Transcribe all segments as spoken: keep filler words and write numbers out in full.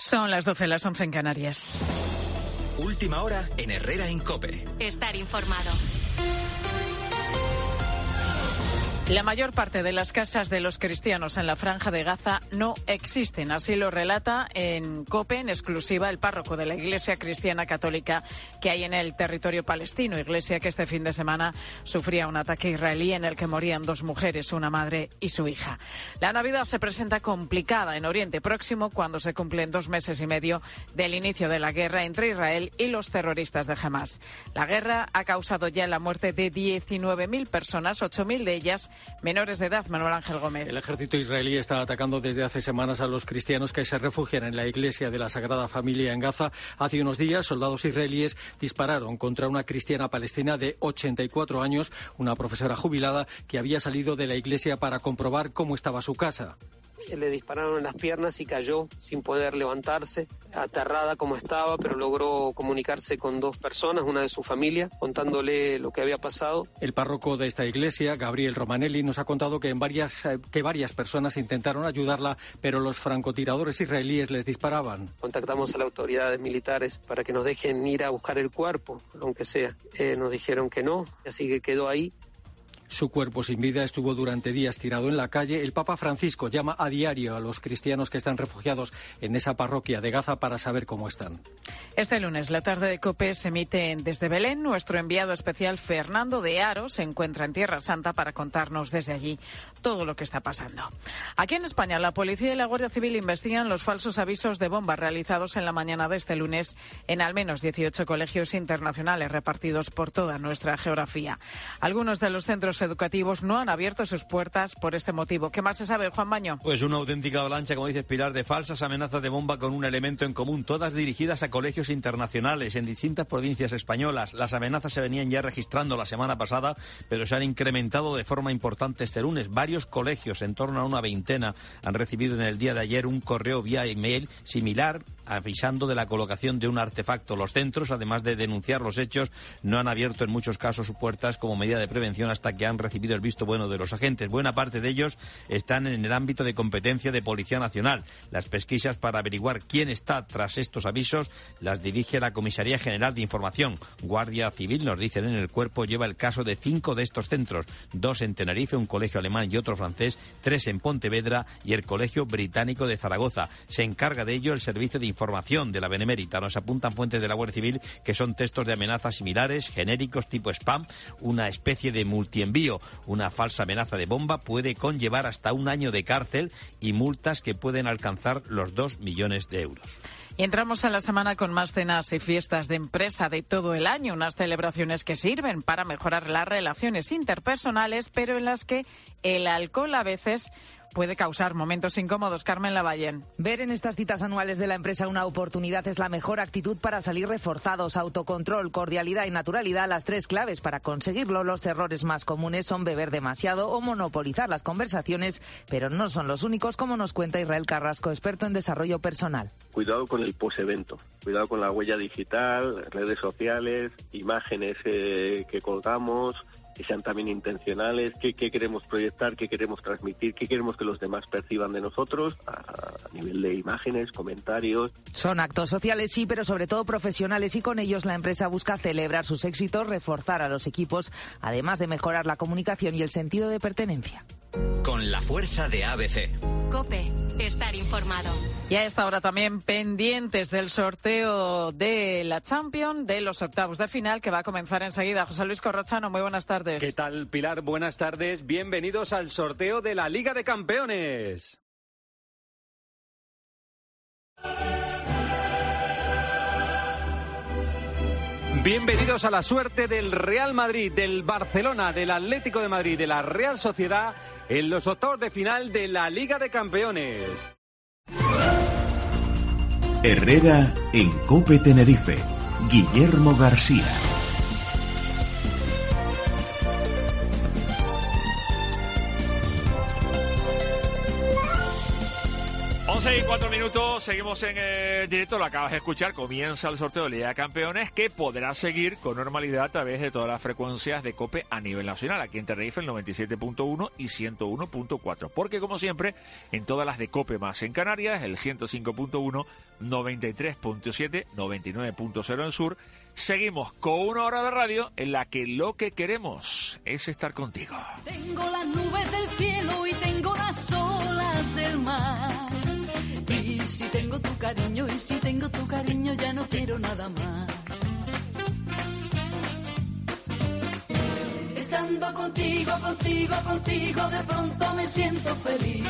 Son las doce, las once en Canarias. Última hora en Herrera en COPE. Estar informado. La mayor parte de las casas de los cristianos en la Franja de Gaza no existen. Así lo relata en COPE, en exclusiva, el párroco de la Iglesia Cristiana Católica que hay en el territorio palestino. Iglesia que este fin de semana sufría un ataque israelí en el que morían dos mujeres, una madre y su hija. La Navidad se presenta complicada en Oriente Próximo cuando se cumplen dos meses y medio del inicio de la guerra entre Israel y los terroristas de Hamás. La guerra ha causado ya la muerte de diecinueve mil personas, ocho mil de ellas menores de edad. Manuel Ángel Gómez. El ejército israelí está atacando desde hace semanas a los cristianos que se refugian en la iglesia de la Sagrada Familia en Gaza. Hace unos días, soldados israelíes dispararon contra una cristiana palestina de ochenta y cuatro años, una profesora jubilada que había salido de la iglesia para comprobar cómo estaba su casa. Le dispararon en las piernas y cayó sin poder levantarse, aterrada como estaba, pero logró comunicarse con dos personas, una de su familia, contándole lo que había pasado. El párroco de esta iglesia, Gabriel Romanelli, nos ha contado que, en varias, que varias personas intentaron ayudarla, pero los francotiradores israelíes les disparaban. Contactamos a las autoridades militares para que nos dejen ir a buscar el cuerpo, aunque sea. Eh, nos dijeron que no, así que quedó ahí. Su cuerpo sin vida estuvo durante días tirado en la calle. El Papa Francisco llama a diario a los cristianos que están refugiados en esa parroquia de Gaza para saber cómo están. Este lunes, la tarde de COPE se emite desde Belén. Nuestro enviado especial Fernando de Aro se encuentra en Tierra Santa para contarnos desde allí todo lo que está pasando. Aquí en España, la policía y la Guardia Civil investigan los falsos avisos de bomba realizados en la mañana de este lunes en al menos dieciocho colegios internacionales repartidos por toda nuestra geografía. Algunos de los centros educativos no han abierto sus puertas por este motivo. ¿Qué más se sabe, Juan Baño? Pues una auténtica avalancha, como dices, Pilar, de falsas amenazas de bomba con un elemento en común, todas dirigidas a colegios internacionales en distintas provincias españolas. Las amenazas se venían ya registrando la semana pasada, pero se han incrementado de forma importante este lunes. Varios colegios, en torno a una veintena, han recibido en el día de ayer un correo vía email similar, avisando de la colocación de un artefacto. Los centros, además de denunciar los hechos, no han abierto en muchos casos sus puertas como medida de prevención hasta que han recibido el visto bueno de los agentes. Buena parte de ellos están en el ámbito de competencia de Policía Nacional. Las pesquisas para averiguar quién está tras estos avisos las dirige la Comisaría General de Información. Guardia Civil, nos dicen en el cuerpo, lleva el caso de cinco de estos centros, dos en Tenerife, un colegio alemán y otro francés, tres en Pontevedra y el Colegio Británico de Zaragoza. Se encarga de ello el Servicio de Información de la Benemérita. Nos apuntan fuentes de la Guardia Civil que son textos de amenazas similares, genéricos, tipo spam, una especie de multienvío. Una falsa amenaza de bomba puede conllevar hasta un año de cárcel y multas que pueden alcanzar los dos millones de euros. Y entramos en la semana con más cenas y fiestas de empresa de todo el año, unas celebraciones que sirven para mejorar las relaciones interpersonales, pero en las que el alcohol a veces puede causar momentos incómodos. Carmen Lavallén. Ver en estas citas anuales de la empresa una oportunidad es la mejor actitud para salir reforzados. Autocontrol, cordialidad y naturalidad, las tres claves para conseguirlo. Los errores más comunes son beber demasiado o monopolizar las conversaciones, pero no son los únicos, como nos cuenta Israel Carrasco, experto en desarrollo personal. Cuidado con el posevento, cuidado con la huella digital, redes sociales, imágenes eh, que colgamos, que sean también intencionales, qué, qué queremos proyectar, qué queremos transmitir, qué queremos que los demás perciban de nosotros a, a nivel de imágenes, comentarios. Son actos sociales, sí, pero sobre todo profesionales, y con ellos la empresa busca celebrar sus éxitos, reforzar a los equipos, además de mejorar la comunicación y el sentido de pertenencia. Con la fuerza de A B C. COPE, estar informado. Y a esta hora también pendientes del sorteo de la Champions, de los octavos de final, que va a comenzar enseguida. José Luis Corrochano, muy buenas tardes. ¿Qué tal, Pilar? Buenas tardes. Bienvenidos al sorteo de la Liga de Campeones. Bienvenidos a la suerte del Real Madrid, del Barcelona, del Atlético de Madrid, de la Real Sociedad en los octavos de final de la Liga de Campeones. Herrera en COPE Tenerife. Guillermo García. once y Cuatro minutos, seguimos en eh, directo, lo acabas de escuchar, comienza el sorteo de Liga de Campeones que podrá seguir con normalidad a través de todas las frecuencias de COPE a nivel nacional, aquí en Tenerife el noventa y siete punto uno y ciento uno punto cuatro, porque como siempre en todas las de COPE más en Canarias, el ciento cinco punto uno, noventa y tres punto siete, noventa y nueve punto cero en sur, seguimos con una hora de radio en la que lo que queremos es estar contigo. Tengo las nubes del cielo y tengo las olas del mar. Y si tengo tu cariño, y si tengo tu cariño, ya no quiero nada más. Estando contigo, contigo, contigo, de pronto me siento feliz.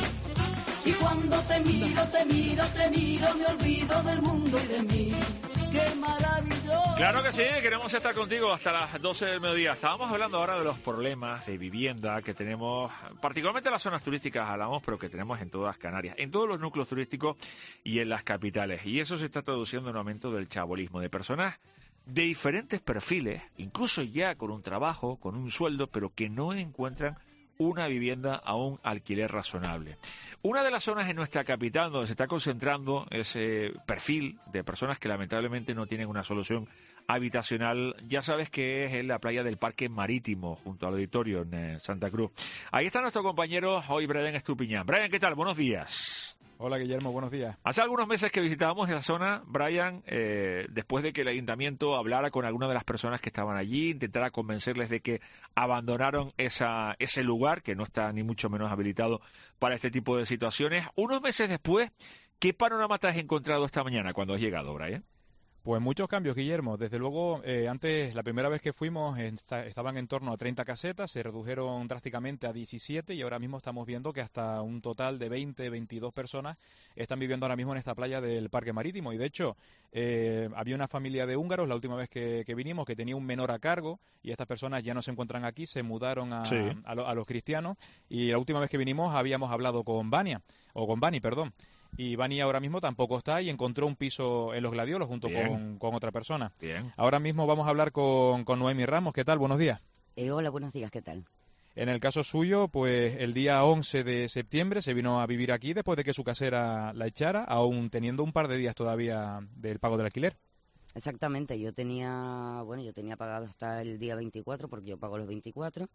Y cuando te miro, te miro, te miro, me olvido del mundo y de mí. ¡Qué maravilloso! Claro que sí, queremos estar contigo hasta las doce del mediodía. Estábamos hablando ahora de los problemas de vivienda que tenemos, particularmente en las zonas turísticas hablamos, pero que tenemos en todas Canarias, en todos los núcleos turísticos y en las capitales. Y eso se está traduciendo en un aumento del chabolismo, de personas de diferentes perfiles, incluso ya con un trabajo, con un sueldo, pero que no encuentran una vivienda a un alquiler razonable. Una de las zonas en nuestra capital donde se está concentrando ese perfil de personas que lamentablemente no tienen una solución habitacional, ya sabes que es en la playa del Parque Marítimo, junto al auditorio en eh, Santa Cruz. Ahí está nuestro compañero hoy, Brian Estupiñán. Brian, ¿qué tal? Buenos días. Hola, Guillermo, buenos días. Hace algunos meses que visitábamos esa zona, Brian, eh, después de que el ayuntamiento hablara con alguna de las personas que estaban allí, intentara convencerles de que abandonaron esa, ese lugar, que no está ni mucho menos habilitado para este tipo de situaciones. Unos meses después, ¿qué panorama te has encontrado esta mañana cuando has llegado, Brian? Pues muchos cambios, Guillermo. Desde luego, eh, antes, la primera vez que fuimos, esta, estaban en torno a treinta casetas, se redujeron drásticamente a diecisiete y ahora mismo estamos viendo que hasta un total de veinte, veintidós personas están viviendo ahora mismo en esta playa del Parque Marítimo. Y de hecho, eh, había una familia de húngaros la última vez que, que vinimos que tenía un menor a cargo y estas personas ya no se encuentran aquí, se mudaron a, sí. a, lo, a los cristianos y la última vez que vinimos habíamos hablado con Vania, o con Bani, perdón. Y Bani ahora mismo tampoco está y encontró un piso en Los Gladiolos junto con, con otra persona. Bien. Ahora mismo vamos a hablar con, con Noemi Ramos. ¿Qué tal? Buenos días. Eh, hola, buenos días. ¿Qué tal? En el caso suyo, pues el día once de septiembre se vino a vivir aquí después de que su casera la echara, aún teniendo un par de días todavía del pago del alquiler. Exactamente. Yo tenía, bueno, yo tenía pagado hasta el día veinticuatro porque yo pago los veinticuatro.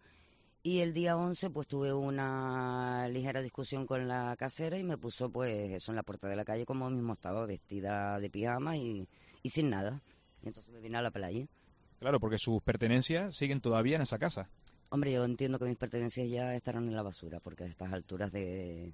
Y el día once pues tuve una ligera discusión con la casera y me puso pues eso en la puerta de la calle como mismo estaba, vestida de pijama y, y sin nada. Y entonces me vine a la playa. Claro, porque sus pertenencias siguen todavía en esa casa. Hombre, yo entiendo que mis pertenencias ya estarán en la basura porque a estas alturas de...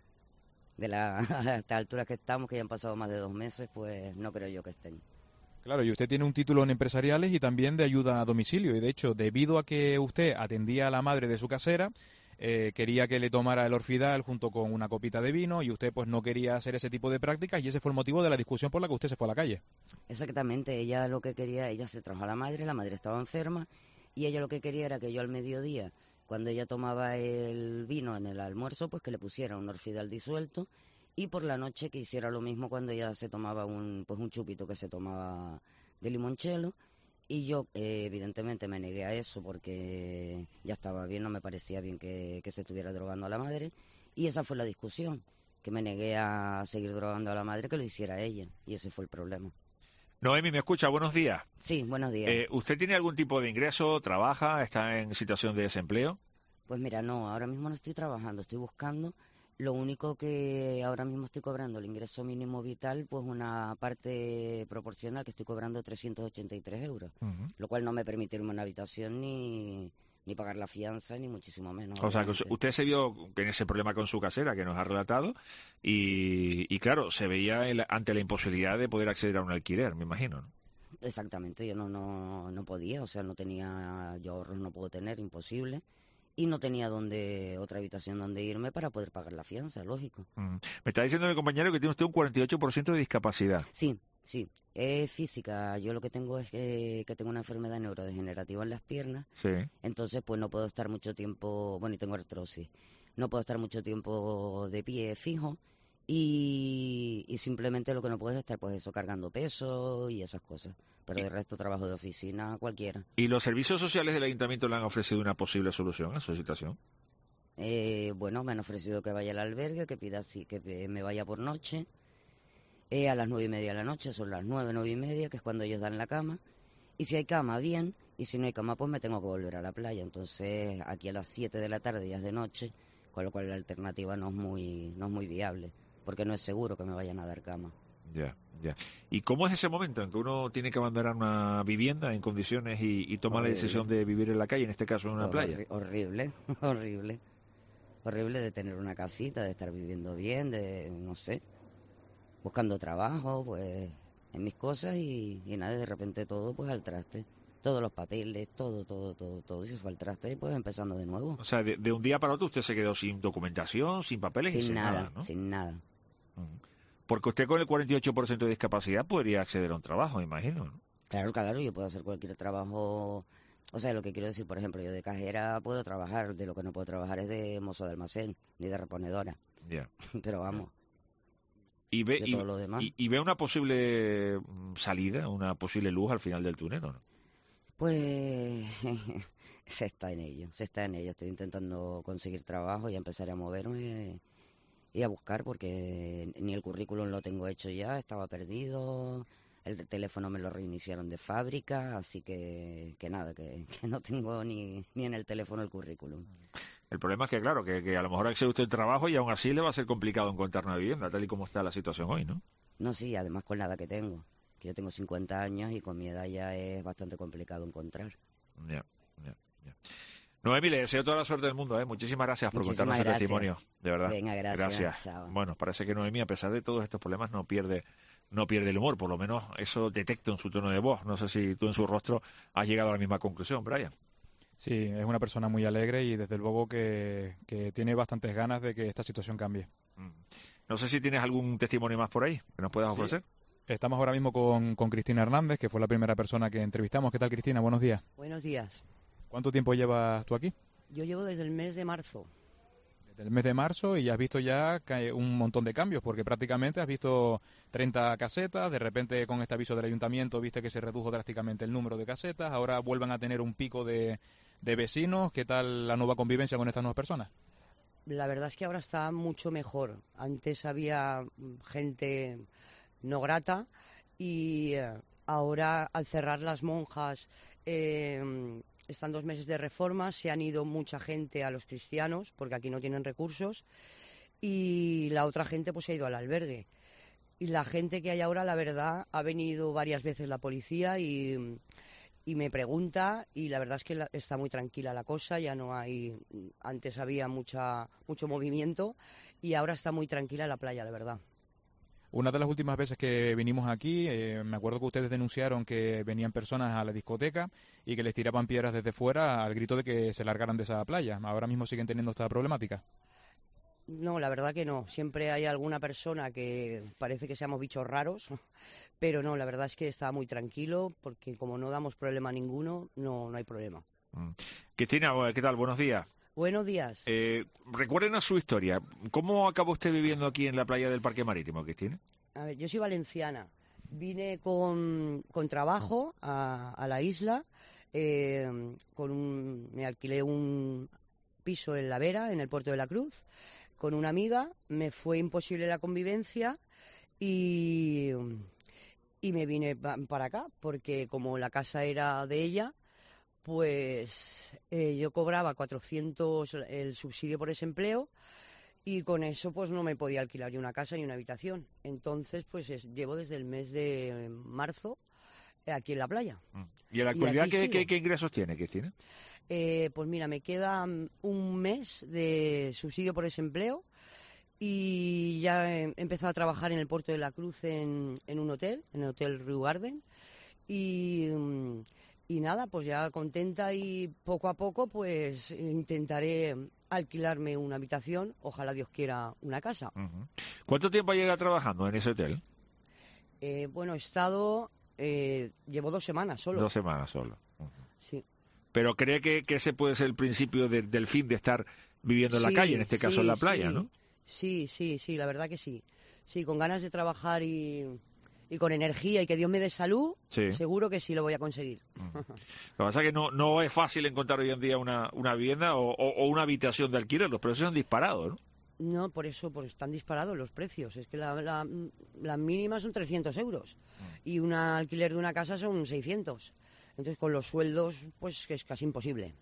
de la, a estas alturas que estamos, que ya han pasado más de dos meses, pues no creo yo que estén. Claro, y usted tiene un título en empresariales y también de ayuda a domicilio. Y de hecho, debido a que usted atendía a la madre de su casera, eh, quería que le tomara el Orfidal junto con una copita de vino y usted pues no quería hacer ese tipo de prácticas y ese fue el motivo de la discusión por la que usted se fue a la calle. Exactamente, ella lo que quería, ella se trajo a la madre, la madre estaba enferma y ella lo que quería era que yo al mediodía, cuando ella tomaba el vino en el almuerzo, pues que le pusiera un Orfidal disuelto. Y por la noche que hiciera lo mismo cuando ella se tomaba un pues un chupito que se tomaba de limonchelo. Y yo, eh, evidentemente, me negué a eso porque ya estaba bien, no me parecía bien que, que se estuviera drogando a la madre. Y esa fue la discusión, que me negué a seguir drogando a la madre, que lo hiciera ella. Y ese fue el problema. Noemi, ¿me escucha? Buenos días. Sí, buenos días. Eh, ¿Usted tiene algún tipo de ingreso? ¿Trabaja? ¿Está en situación de desempleo? Pues mira, no, ahora mismo no estoy trabajando, estoy buscando. Lo único que ahora mismo estoy cobrando, el ingreso mínimo vital, pues una parte proporcional, que estoy cobrando trescientos ochenta y tres euros, uh-huh. Lo cual no me permite irme a una habitación ni, ni pagar la fianza, ni muchísimo menos. O obviamente. sea, que usted se vio en ese problema con su casera, que nos ha relatado, y, sí. y claro, se veía el, ante la imposibilidad de poder acceder a un alquiler, me imagino, ¿no? Exactamente, yo no, no, no podía, o sea, no tenía, yo ahorros no puedo tener, imposible. Y no tenía donde otra habitación donde irme para poder pagar la fianza, lógico. Mm. Me está diciendo mi compañero que tiene usted un cuarenta y ocho por ciento de discapacidad. Sí, sí. Es física. Yo lo que tengo es que, que tengo una enfermedad neurodegenerativa en las piernas. Sí. Entonces, pues no puedo estar mucho tiempo... Bueno, y tengo artrosis. No puedo estar mucho tiempo de pie fijo. Y, y simplemente lo que no puedo es estar, pues eso, cargando peso y esas cosas. Pero de resto, trabajo de oficina, cualquiera. ¿Y los servicios sociales del ayuntamiento le han ofrecido una posible solución a su situación? Eh, bueno, me han ofrecido que vaya al albergue, que pida así, que me vaya por noche. Eh, a las nueve y media de la noche, son las nueve, nueve y media, que es cuando ellos dan la cama. Y si hay cama, bien. Y si no hay cama, pues me tengo que volver a la playa. Entonces, aquí a las siete de la tarde ya es de noche, con lo cual la alternativa no es muy, no es muy viable, porque no es seguro que me vayan a dar cama. Ya, ya. ¿Y cómo es ese momento en que uno tiene que abandonar una vivienda en condiciones y, y toma horrible. la decisión de vivir en la calle, en este caso en una Horri- playa? Horrible, horrible. Horrible de tener una casita, de estar viviendo bien, de, no sé, buscando trabajo, pues, en mis cosas y, y nada, de repente todo, pues, al traste. Todos los papeles, todo, todo, todo, todo, y se fue al traste y pues empezando de nuevo. O sea, de, de un día para otro usted se quedó sin documentación, sin papeles sin y sin nada, nada, ¿no? Sin nada. Porque usted con el cuarenta y ocho por ciento de discapacidad podría acceder a un trabajo, me imagino, ¿no? Claro, claro, yo puedo hacer cualquier trabajo. O sea, lo que quiero decir, por ejemplo, yo de cajera puedo trabajar, de lo que no puedo trabajar es de mozo de almacén, ni de reponedora. Ya. Pero vamos. Y ve, de y, todo lo demás. Y, y ve una posible salida, una posible luz al final del túnel, ¿o no? Pues se está en ello, se está en ello. Estoy intentando conseguir trabajo y empezar a moverme y a buscar, porque ni el currículum lo tengo hecho ya, estaba perdido, el teléfono me lo reiniciaron de fábrica, así que, que nada, que, que no tengo ni, ni en el teléfono el currículum. El problema es que, claro, que, que a lo mejor accede usted al trabajo y aún así le va a ser complicado encontrar una vivienda, tal y como está la situación hoy, ¿no? No, sí, además con la edad que tengo. Que yo tengo cincuenta años y con mi edad ya es bastante complicado encontrar. Ya, ya, ya. Noemí, le deseo toda la suerte del mundo, ¿eh? Muchísimas gracias por Muchísimas contarnos gracias. el testimonio, de verdad. Venga, gracias. Gracias. Chao. Bueno, parece que Noemí, a pesar de todos estos problemas, no pierde no pierde el humor, por lo menos eso detecto en su tono de voz. No sé si tú en su rostro has llegado a la misma conclusión, Brian. Sí, es una persona muy alegre y desde luego que, que tiene bastantes ganas de que esta situación cambie. No sé si tienes algún testimonio más por ahí que nos puedas Sí. ofrecer. Estamos ahora mismo con, con Cristina Hernández, que fue la primera persona que entrevistamos. ¿Qué tal, Cristina? Buenos días. Buenos días. ¿Cuánto tiempo llevas tú aquí? Yo llevo desde el mes de marzo. Desde el mes de marzo, y ya has visto ya que un montón de cambios, porque prácticamente has visto treinta casetas, de repente con este aviso del ayuntamiento viste que se redujo drásticamente el número de casetas, ahora vuelvan a tener un pico de, de vecinos. ¿Qué tal la nueva convivencia con estas nuevas personas? La verdad es que ahora está mucho mejor. Antes había gente no grata y eh, ahora al cerrar las monjas, eh, están dos meses de reforma, se han ido mucha gente a los cristianos porque aquí no tienen recursos y la otra gente pues se ha ido al albergue. Y la gente que hay ahora, la verdad, ha venido varias veces la policía y, y me pregunta, y la verdad es que la, está muy tranquila la cosa, ya no hay, antes había mucha mucho movimiento y ahora está muy tranquila la playa, la verdad. Una de las últimas veces que vinimos aquí, eh, me acuerdo que ustedes denunciaron que venían personas a la discoteca y que les tiraban piedras desde fuera al grito de que se largaran de esa playa. ¿Ahora mismo siguen teniendo esta problemática? No, la verdad que no. Siempre hay alguna persona que parece que seamos bichos raros, pero no, la verdad es que está muy tranquilo porque como no damos problema ninguno, no, no hay problema. Mm. Cristina, ¿qué tal? Buenos días. Buenos días. Eh, recuérdenos su historia. ¿Cómo acabó usted viviendo aquí en la playa del Parque Marítimo, Cristina? A ver, yo soy valenciana. Vine con, con trabajo a, a la isla. Eh, con un, me alquilé un piso en La Vera, en el Puerto de la Cruz, con una amiga. Me fue imposible la convivencia y, y me vine pa, para acá, porque como la casa era de ella, pues eh, yo cobraba cuatrocientos el subsidio por desempleo y con eso pues no me podía alquilar yo una casa ni una habitación. Entonces pues es, llevo desde el mes de marzo aquí en la playa. ¿Y en la actualidad qué, qué, qué ingresos tiene, Cristina? Eh, pues mira, me queda un mes de subsidio por desempleo y ya he empezado a trabajar en el Puerto de la Cruz en, en un hotel, en el Hotel Riu Garden y... Y nada, pues ya contenta y poco a poco pues intentaré alquilarme una habitación, ojalá Dios quiera una casa. Uh-huh. ¿Cuánto tiempo llega trabajando en ese hotel? Eh, bueno, he estado, eh, llevo dos semanas solo. Dos semanas solo. Uh-huh. Sí. Pero cree que, que ese puede ser el principio de, del fin de estar viviendo en sí, la calle, en este caso sí, en la playa, sí. ¿no? Sí, sí, sí, la verdad que sí. Sí, con ganas de trabajar y, y con energía y que Dios me dé salud, Sí. seguro que sí lo voy a conseguir. Lo que pasa es que no, no es fácil encontrar hoy en día una, una vivienda o, o, o una habitación de alquiler. Los precios han disparado, ¿no? No, por eso pues están disparados los precios. Es que la, la, la mínima son trescientos euros y un alquiler de una casa son seiscientos. Entonces, con los sueldos, pues que es casi imposible.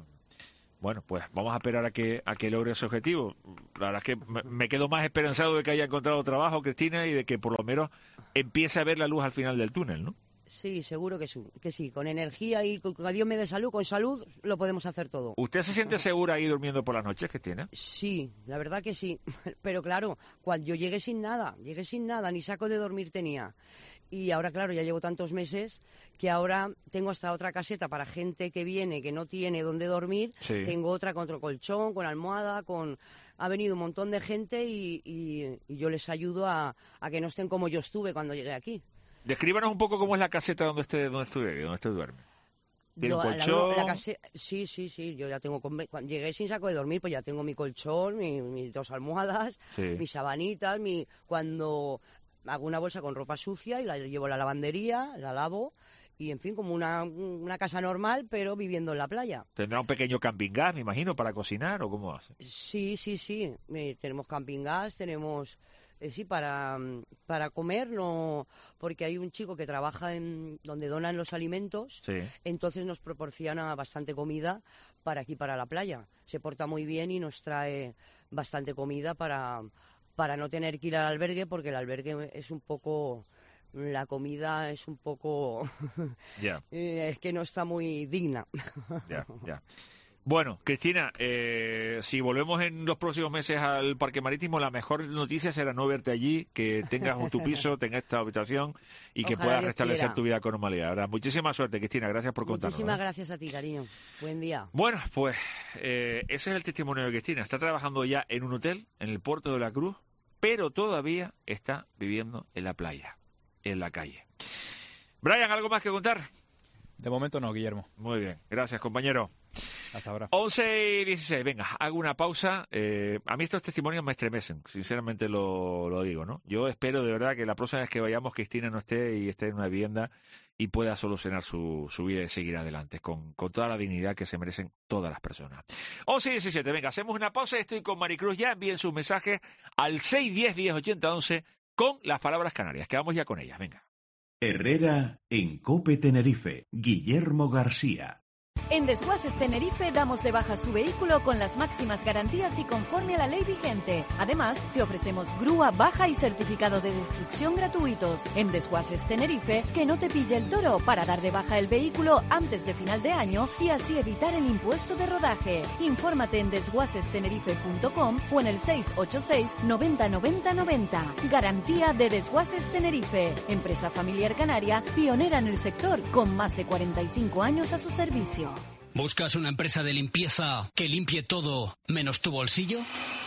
Bueno, pues vamos a esperar a que a que logre ese objetivo. La verdad es que me, me quedo más esperanzado de que haya encontrado trabajo, Cristina, y de que por lo menos empiece a ver la luz al final del túnel, ¿no? Sí, seguro que, su, que sí. Con energía y con, con Dios me dé salud, con salud lo podemos hacer todo. ¿Usted se siente segura ahí durmiendo por las noches, Cristina? Sí, la verdad que sí. Pero claro, cuando yo llegué sin nada, llegué sin nada, ni saco de dormir tenía. Y ahora, claro, ya llevo tantos meses que ahora tengo hasta otra caseta para gente que viene, que no tiene dónde dormir. Sí. Tengo otra con otro colchón, con almohada, con... Ha venido un montón de gente y, y, y yo les ayudo a, a que no estén como yo estuve cuando llegué aquí. Descríbanos un poco cómo es la caseta donde usted, donde usted, donde usted duerme. ¿Tiene un colchón? La, la, la case... Sí, sí, sí, yo ya tengo... Cuando llegué sin saco de dormir, pues ya tengo mi colchón, mi, mis dos almohadas, Sí. mis sabanitas, mi... Cuando hago una bolsa con ropa sucia y la llevo a la lavandería, la lavo, y en fin, como una, una casa normal, pero viviendo en la playa. ¿Tendrá un pequeño camping gas, me imagino, para cocinar o cómo hace? Sí, sí, sí, eh, tenemos camping gas, tenemos... Eh, sí, para, para comer, no, porque hay un chico que trabaja en donde donan los alimentos, Sí. entonces nos proporciona bastante comida para aquí, para la playa. Se porta muy bien y nos trae bastante comida para, para no tener que ir al albergue, porque el albergue es un poco... La comida es un poco... Ya. eh, es que no está muy digna. Ya, ya. Bueno, Cristina, eh, si volvemos en los próximos meses al Parque Marítimo, la mejor noticia será no verte allí, que tengas tu piso, tengas esta habitación y que Ojalá puedas Dios restablecer quiera. tu vida con normalidad. Ahora, muchísima suerte, Cristina. Gracias por contarnos. Muchísimas ¿eh? gracias a ti, cariño. Buen día. Bueno, pues eh, ese es el testimonio de Cristina. Está trabajando ya en un hotel en el puerto de la Cruz, pero todavía está viviendo en la playa, en la calle. Brian, ¿algo más que contar? De momento no, Guillermo. Muy bien, gracias, compañero. Hasta ahora. once y dieciséis, venga, hago una pausa. Eh, a mí estos testimonios me estremecen, sinceramente lo, lo digo, ¿no? Yo espero de verdad que la próxima vez que vayamos Cristina no esté y esté en una vivienda y pueda solucionar su, su vida y seguir adelante con, con toda la dignidad que se merecen todas las personas. once y diecisiete, venga, hacemos una pausa. Estoy con Maricruz ya. Envíen sus mensajes al seis diez, diez ochenta, once con las palabras canarias, que vamos ya con ellas, venga. Herrera en Cope Tenerife. Guillermo García. En Desguaces Tenerife damos de baja su vehículo con las máximas garantías y conforme a la ley vigente. Además, te ofrecemos grúa baja y certificado de destrucción gratuitos. En Desguaces Tenerife, que no te pille el toro para dar de baja el vehículo antes de final de año y así evitar el impuesto de rodaje. Infórmate en desguaces tenerife punto com o en el seis ocho seis, noventa, noventa, noventa. Garantía de Desguaces Tenerife. Empresa familiar canaria, pionera en el sector, con más de cuarenta y cinco años a su servicio. ¿Buscas una empresa de limpieza que limpie todo menos tu bolsillo?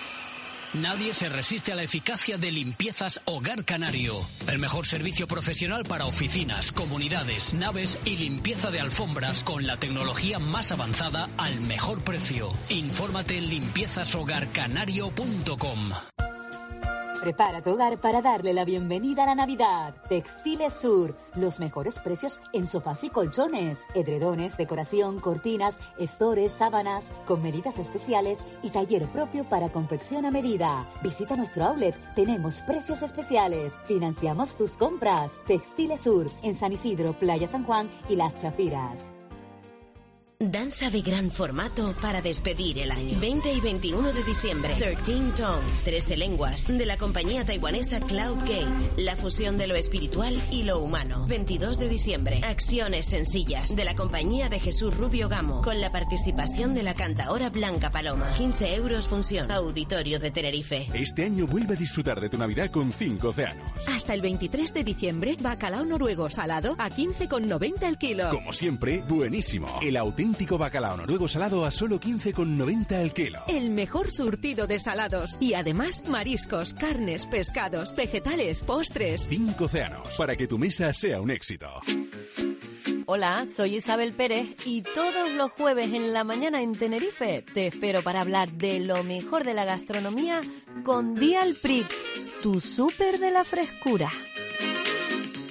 Nadie se resiste a la eficacia de Limpiezas Hogar Canario. El mejor servicio profesional para oficinas, comunidades, naves y limpieza de alfombras con la tecnología más avanzada al mejor precio. Infórmate en limpiezas hogar canario punto com. Prepara tu hogar para darle la bienvenida a la Navidad. Textiles Sur, los mejores precios en sofás y colchones, edredones, decoración, cortinas, estores, sábanas, con medidas especiales y taller propio para confección a medida. Visita nuestro outlet, tenemos precios especiales. Financiamos tus compras. Textiles Sur, en San Isidro, Playa San Juan y Las Chafiras. Danza de gran formato para despedir el año. veinte y veintiuno de diciembre. trece Tongues, trece lenguas, de la compañía taiwanesa Cloud Gate. La fusión de lo espiritual y lo humano. veintidós de diciembre. Acciones sencillas, de la compañía de Jesús Rubio Gamo, con la participación de la cantaora Blanca Paloma. quince euros función. Auditorio de Tenerife. Este año vuelve a disfrutar de tu Navidad con cinco océanos. Hasta el veintitrés de diciembre, bacalao noruego salado a quince con noventa el kilo. Como siempre, buenísimo. El auténtico bacalao noruego salado a solo quince con noventa el kilo. El mejor surtido de salados. Y además, mariscos, carnes, pescados, vegetales, postres. Cinco océanos, para que tu mesa sea un éxito. Hola, soy Isabel Pérez y todos los jueves en la mañana en Tenerife te espero para hablar de lo mejor de la gastronomía con Dial Prix, tu súper de la frescura.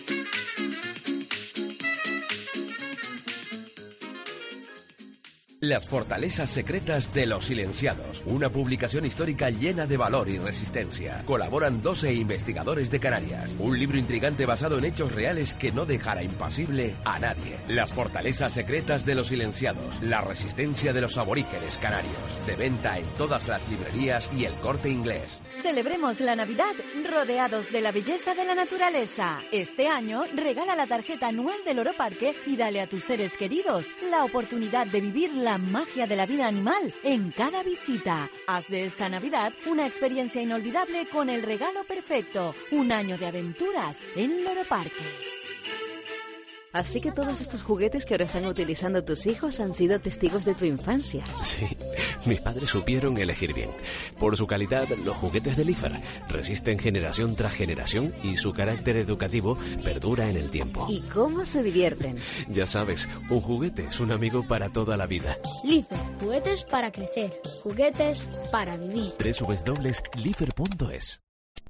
Las fortalezas secretas de los silenciados. Una publicación histórica llena de valor y resistencia. Colaboran doce investigadores de Canarias. Un libro intrigante basado en hechos reales que no dejará impasible a nadie. Las fortalezas secretas de los silenciados. La resistencia de los aborígenes canarios. De venta en todas las librerías y El Corte Inglés. Celebremos la Navidad rodeados de la belleza de la naturaleza. Este año regala la tarjeta anual del Loro Parque y dale a tus seres queridos la oportunidad de vivir la magia de la vida animal en cada visita. Haz de esta Navidad una experiencia inolvidable con el regalo perfecto. Un año de aventuras en Loro Parque. Así que todos estos juguetes que ahora están utilizando tus hijos han sido testigos de tu infancia. Sí, mis padres supieron elegir bien. Por su calidad, los juguetes de Lifer resisten generación tras generación y su carácter educativo perdura en el tiempo. ¿Y cómo se divierten? Ya sabes, un juguete es un amigo para toda la vida. Lifer, juguetes para crecer, juguetes para vivir. doble u doble u doble u punto lifer punto es.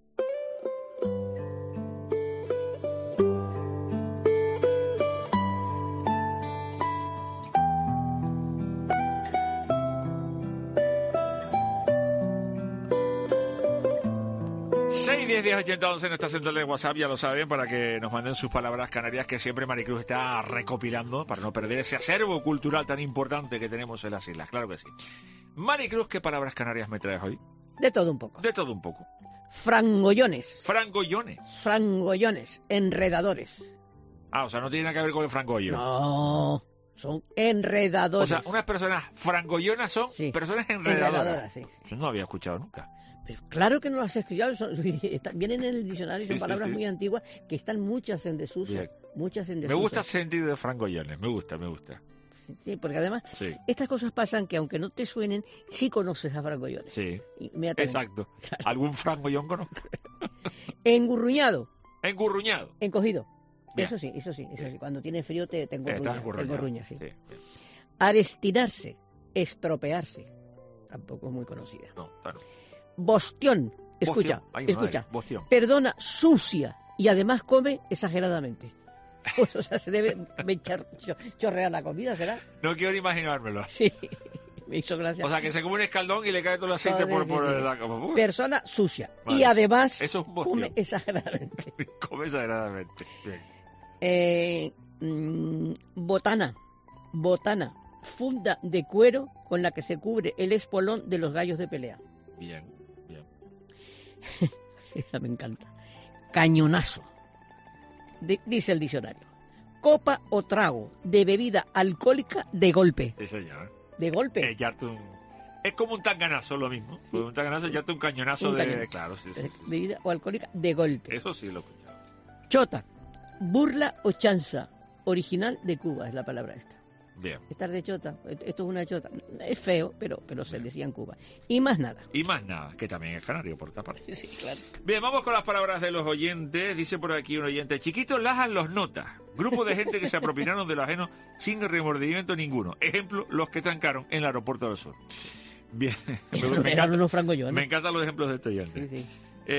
seis, diez, diez, ochenta, once en esta central de WhatsApp, ya lo saben, para que nos manden sus palabras canarias que siempre Maricruz está recopilando para no perder ese acervo cultural tan importante que tenemos en las islas, claro que sí. Maricruz, ¿qué palabras canarias me traes hoy? De todo un poco. De todo un poco. Frangollones. Frangollones. Frangollones, enredadores. Ah, o sea, no tiene nada que ver con el frangollo. No, son enredadores. O sea, unas personas frangollonas son sí. personas enredadoras. Enredadoras, sí. Eso no había escuchado nunca. Pero claro que no las has escuchado, son, vienen en el diccionario, son sí, palabras sí, sí. muy antiguas que están muchas en desuso. Bien. Muchas en desuso. Me gusta el sentido de frangollones, me gusta, me gusta. Sí, sí, porque además sí. estas cosas pasan que aunque no te suenen, sí conoces a frangollones. Sí, exacto. Claro. ¿Algún frangollón conozco? Engurruñado. Engurruñado. Encogido. Bien. Eso sí, eso sí, eso sí. Cuando tienes frío te, te engurruña. Te engurruña, sí. sí Arestinarse, estropearse. Tampoco es muy conocida. No, claro. Bostión. Escucha, Ay, escucha. Madre, bostión. Perdona, sucia y además come exageradamente. Pues, o sea, se debe echar, chorrear la comida, ¿será? No quiero ni imaginármelo. Sí, me hizo gracia. O sea, que se come un escaldón y le cae todo el aceite Todo, por, sí, por sí. la cama. Persona sucia. Vale. Y además Eso es un come exageradamente. come exageradamente. Bien. Eh, mmm, botana. Botana. Funda de cuero con la que se cubre el espolón de los gallos de pelea. Bien, bien. Esa me encanta. Cañonazo. De, dice el diccionario. Copa o trago de bebida alcohólica de golpe. Eso ya, ¿eh? De golpe. Echarte un... Es como un tanganazo lo mismo. Sí. Un tanganazo, echarte un cañonazo un de... cañonazo. Claro, sí, sí, sí. Bebida o alcohólica de golpe. Eso sí lo he escuchado. Chota. Burla o chanza. Original de Cuba es la palabra esta. Bien. Estar de chota, esto es una chota. Es feo, pero, pero se decía en Cuba. Y más nada. Y más nada, que también es canario, por otra parte. Sí, claro. Bien, vamos con las palabras de los oyentes. Dice por aquí un oyente: chiquitos lajan los notas. Grupo de gente que se apropinaron de lo ajeno sin remordimiento ninguno. Ejemplo, los que trancaron en el aeropuerto del sur. Bien. me, me, encanta, unos frangollones. me encantan los ejemplos de este oyente. Sí, sí.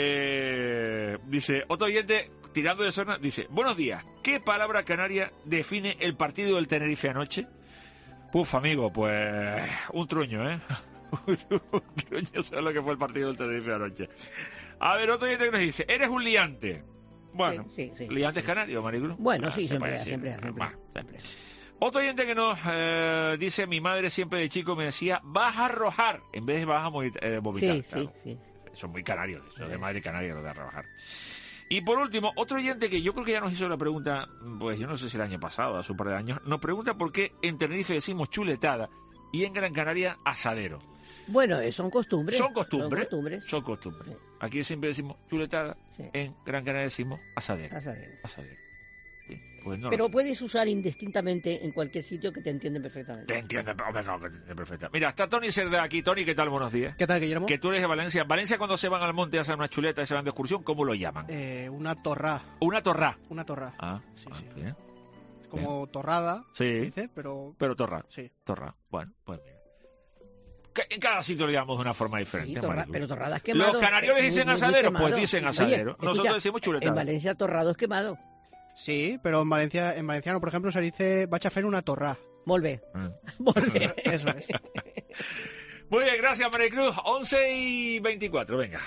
Eh, dice, otro oyente, tirando de zona, dice: buenos días, ¿qué palabra canaria define el partido del Tenerife anoche? Puf, amigo, pues un truño, ¿eh? un truño, ¿sabes lo que fue el partido del Tenerife anoche? A ver, otro oyente que nos dice: eres un liante. Bueno, sí, sí, sí, liante es canario, Maricruz. Bueno, ah, sí, siempre, parece, siempre, siempre, bah. siempre. Otro oyente que nos eh, dice: mi madre siempre de chico me decía, vas a arrojar, en vez de vas a vomitar. Eh, vomitar sí, claro. sí, sí. Son muy canarios, son de madre canaria lo de arrojar. Y por último, otro oyente que yo creo que ya nos hizo la pregunta, pues yo no sé si el año pasado, hace un par de años, nos pregunta por qué en Tenerife decimos chuletada y en Gran Canaria asadero. Bueno, son costumbres. Son costumbres. Son costumbres. Son costumbres. Aquí siempre decimos chuletada, sí. En Gran Canaria decimos asadero. Asadero. Asadero. Sí, pues no Pero lo... puedes usar indistintamente en cualquier sitio que te entienden perfectamente. Te entienden, hombre, no, que te entienden perfectamente. Mira, está Tony Cerda aquí. Tony, ¿qué tal? Buenos días. ¿Qué tal, Guillermo? Que tú eres de Valencia. Valencia, cuando se van al monte a hacer una chuleta y se van de excursión, ¿cómo lo llaman? Eh, una torrá. ¿Una torrá? Una torrá. Ah, sí, ah, sí. Bien. Es como bien. torrada, sí. dice, pero... Pero torrá. Sí. Torrá. Bueno, pues mira. En cada sitio lo llamamos de una forma diferente. Sí, torra, pero torrada es quemado. Los canarios les dicen muy, muy asadero, quemado. Pues dicen asadero. Oye, nosotros escucha, decimos chuletada. En Valencia torrado es quemado. Sí, pero en Valencia, en valenciano, por ejemplo, se dice vaig a fer una torrá. Volve. Mm. Volve. Eso es. Muy bien, gracias, Maricruz. once y veinticuatro, venga.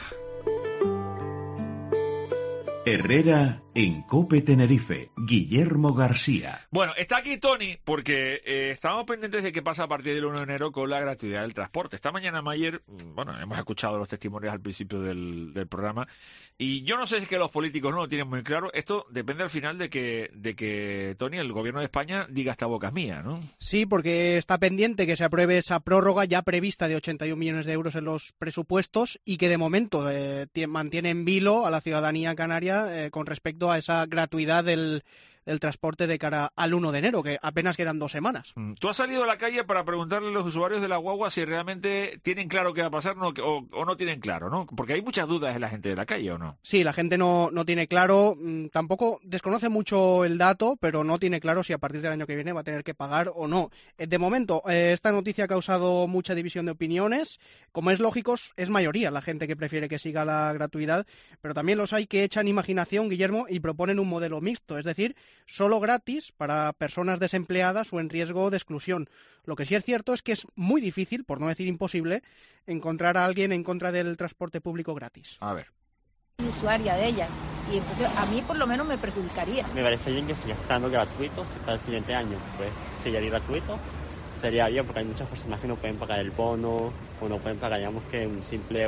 Herrera en COPE Tenerife, Guillermo García. Bueno, está aquí Tony porque eh, estamos pendientes de qué pasa a partir del uno de enero con la gratuidad del transporte. Esta mañana, Mayer, bueno, hemos escuchado los testimonios al principio del, del programa y yo no sé si es que los políticos no lo tienen muy claro. Esto depende al final de que, de que Tony, el gobierno de España, diga esta boca es mía, ¿no? Sí, porque está pendiente que se apruebe esa prórroga ya prevista de ochenta y un millones de euros en los presupuestos y que de momento eh, mantiene en vilo a la ciudadanía canaria eh, con respecto a esa gratuidad del, del transporte de cara al uno de enero, que apenas quedan dos semanas. ¿Tú has salido a la calle para preguntarle a los usuarios de la guagua si realmente tienen claro qué va a pasar no, o, o no tienen claro, ¿no? Porque hay muchas dudas en la gente de la calle, ¿o no? Sí, la gente no, no tiene claro, tampoco desconoce mucho el dato, pero no tiene claro si a partir del año que viene va a tener que pagar o no. De momento, eh, esta noticia ha causado mucha división de opiniones. Como es lógico, es mayoría la gente que prefiere que siga la gratuidad, pero también los hay que echan imaginación, Guillermo, y proponen un modelo mixto, es decir, solo gratis para personas desempleadas o en riesgo de exclusión. Lo que sí es cierto es que es muy difícil, por no decir imposible, encontrar a alguien en contra del transporte público gratis. A ver. Soy usuaria de ella y entonces a mí por lo menos me perjudicaría. Me parece bien que siga estando gratuito para el siguiente año, pues sería gratuito. Sería bien porque hay muchas personas que no pueden pagar el bono o no pueden pagar, digamos, que un simple